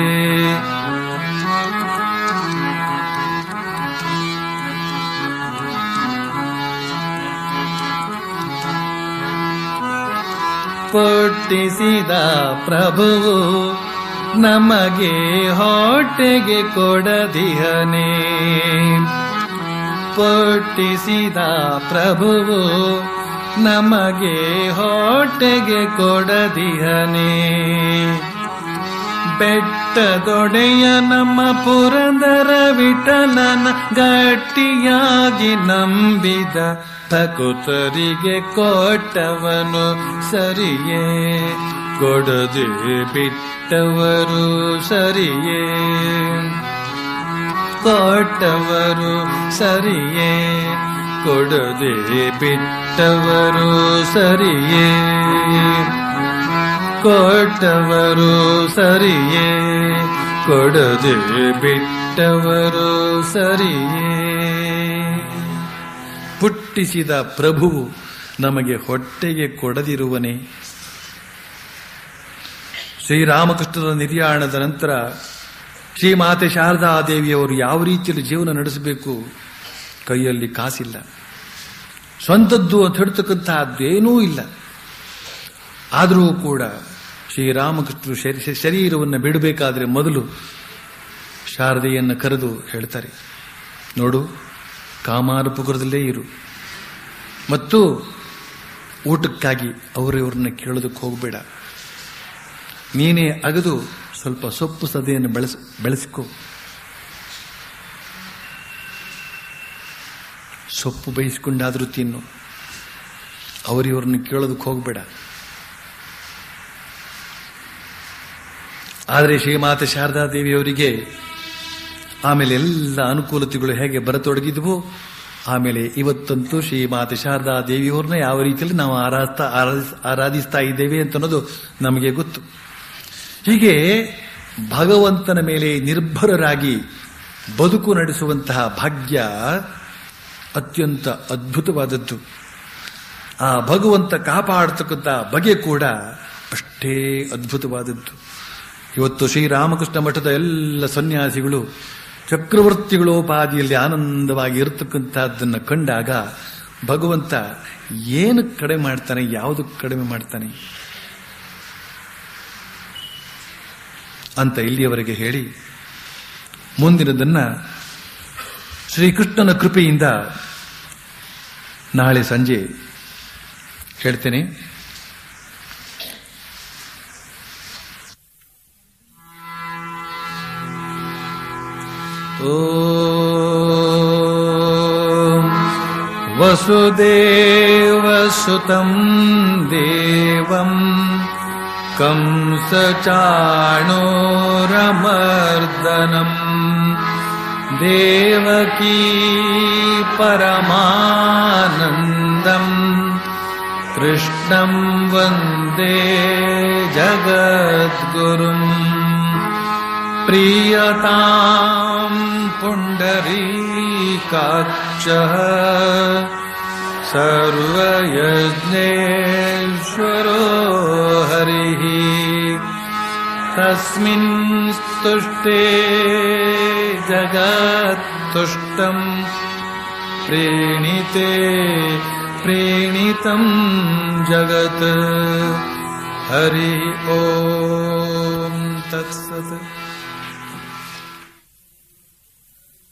ಪೊಟ್ಟಿಸಿದ ಪ್ರಭುವು ನಮಗೆ ಹೊಟ್ಟೆಗೆ ಕೊಡದಿಹನೆ, ಪೊಟ್ಟಿಸಿದ ಪ್ರಭುವು ನಮಗೆ ಹೊಟ್ಟೆಗೆ ಕೊಡದಿಹನೆ. ಬೆಟ್ಟದೊಡೆಯ ನಮ್ಮ ಪುರಂದರ ವಿಠಲನ ಗಟ್ಟಿಯಾಗಿ ನಂಬಿದ ಭಕುತರಿಗೆ ಕೊಟ್ಟವನು ಸರಿಯೇ ಕೊಡದೆ ಬಿಟ್ಟವರು ಸರಿಯೇ, ಕೊಟ್ಟವರು ಸರಿಯೇ ಕೊಡದೆ ಬಿಟ್ಟವರು ಸರಿಯೇ, ಕೊಟ್ಟವರು ಸರಿಯೇ ಕೊಡದೆ ಬಿಟ್ಟವರು ಸರಿಯೇ. ಪುಟ್ಟಿಸಿದ ಪ್ರಭುವು ನಮಗೆ ಹೊಟ್ಟೆಗೆ ಕೊಡದಿರುವನೇ. ಶ್ರೀರಾಮಕೃಷ್ಣರ ನಿರ್ಯಾಣದ ನಂತರ ಶ್ರೀಮಾತೆ ಶಾರದಾದೇವಿಯವರು ಯಾವ ರೀತಿಯಲ್ಲಿ ಜೀವನ ನಡೆಸಬೇಕು, ಕೈಯಲ್ಲಿ ಕಾಸಿಲ್ಲ, ಸ್ವಂತದ್ದು ಅಂತ ಹೇಳ್ತಕ್ಕಂತಹದ್ದೇನೂ ಇಲ್ಲ. ಆದರೂ ಕೂಡ ಶ್ರೀರಾಮಕೃಷ್ಣರು ಶರೀರವನ್ನು ಬಿಡಬೇಕಾದ್ರೆ ಮೊದಲು ಶಾರದೆಯನ್ನು ಕರೆದು ಹೇಳ್ತಾರೆ, ನೋಡು ಕಾಮಾರಪುರದಲ್ಲೇ ಇರು, ಮತ್ತು ಊಟಕ್ಕಾಗಿ ಅವರಿವ್ರನ್ನ ಕೇಳೋದಕ್ಕೆ ಹೋಗಬೇಡ, ನೀನೇ ಅಗದು ಸ್ವಲ್ಪ ಸೊಪ್ಪು ಸದೆಯನ್ನು ಬೆಳೆಸಿಕೋ, ಸೊಪ್ಪು ಬೇಯಿಸಿಕೊಂಡಾದರೂ ತಿನ್ನು, ಅವರಿವ್ರನ್ನ ಕೇಳೋದಕ್ಕೆ ಹೋಗಬೇಡ. ಆದರೆ ಶ್ರೀಮಾತೆ ಶಾರದಾದೇವಿಯವರಿಗೆ ಆಮೇಲೆ ಎಲ್ಲ ಅನುಕೂಲತೆಗಳು ಹೇಗೆ ಬರತೊಡಗಿದ್ವು, ಆಮೇಲೆ ಇವತ್ತಂತೂ ಶ್ರೀ ಮಾತೆ ಶಾರದಾ ದೇವಿಯವ್ರನ್ನ ಯಾವ ರೀತಿಯಲ್ಲಿ ನಾವು ಆರಾಧಿಸ್ತಾ ಇದ್ದೇವೆ ಅಂತ ಅನ್ನೋದು ನಮಗೆ ಗೊತ್ತು. ಹೀಗೆ ಭಗವಂತನ ಮೇಲೆ ನಿರ್ಭರರಾಗಿ ಬದುಕು ನಡೆಸುವಂತಹ ಭಾಗ್ಯ ಅತ್ಯಂತ ಅದ್ಭುತವಾದದ್ದು. ಆ ಭಗವಂತ ಕಾಪಾಡತಕ್ಕಂಥ ಬಗೆ ಕೂಡ ಅಷ್ಟೇ ಅದ್ಭುತವಾದದ್ದು. ಇವತ್ತು ಶ್ರೀರಾಮಕೃಷ್ಣ ಮಠದ ಎಲ್ಲ ಸನ್ಯಾಸಿಗಳು ಚಕ್ರವರ್ತಿಗಳೋಪಾದಿಯಲ್ಲಿ ಆನಂದವಾಗಿ ಇರತಕ್ಕಂಥದ್ದನ್ನು ಕಂಡಾಗ ಭಗವಂತ ಏನು ಕಡಿಮೆ ಮಾಡ್ತಾನೆ, ಯಾವುದಕ್ಕೆ ಕಡಿಮೆ ಮಾಡ್ತಾನೆ ಅಂತ ಇಲ್ಲಿಯವರೆಗೆ ಹೇಳಿ, ಮುಂದಿನದನ್ನ ಶ್ರೀಕೃಷ್ಣನ ಕೃಪೆಯಿಂದ ನಾಳೆ ಸಂಜೆ ಹೇಳ್ತೇನೆ. ಓಂ ವಸುದೇವಸುತಂ ದೇವಂ ಕಂಸಚಾಣೂರಮರ್ದನಂ ದೇವಕೀ ಪರಮಾನಂದಂ ಕೃಷ್ಣಂ ವಂದೇ ಜಗದ್ಗುರುಂ ಪ್ರಿಯತಾಂ ಪುಂಡರೀಕಾಕ್ಷಃ ಸರ್ವಯಜ್ಞೇಶ್ವರೋ ಹರಿಃ ತಸ್ಮಿನ್ ಸ್ತುಷ್ಟೇ ಜಗತ್ತುಷ್ಟಂ ಪ್ರೇಣಿತೆ ಪ್ರೇಣಿತಂ ಜಗತ್. ಹರಿ ಓಂ ತತ್ಸತ್.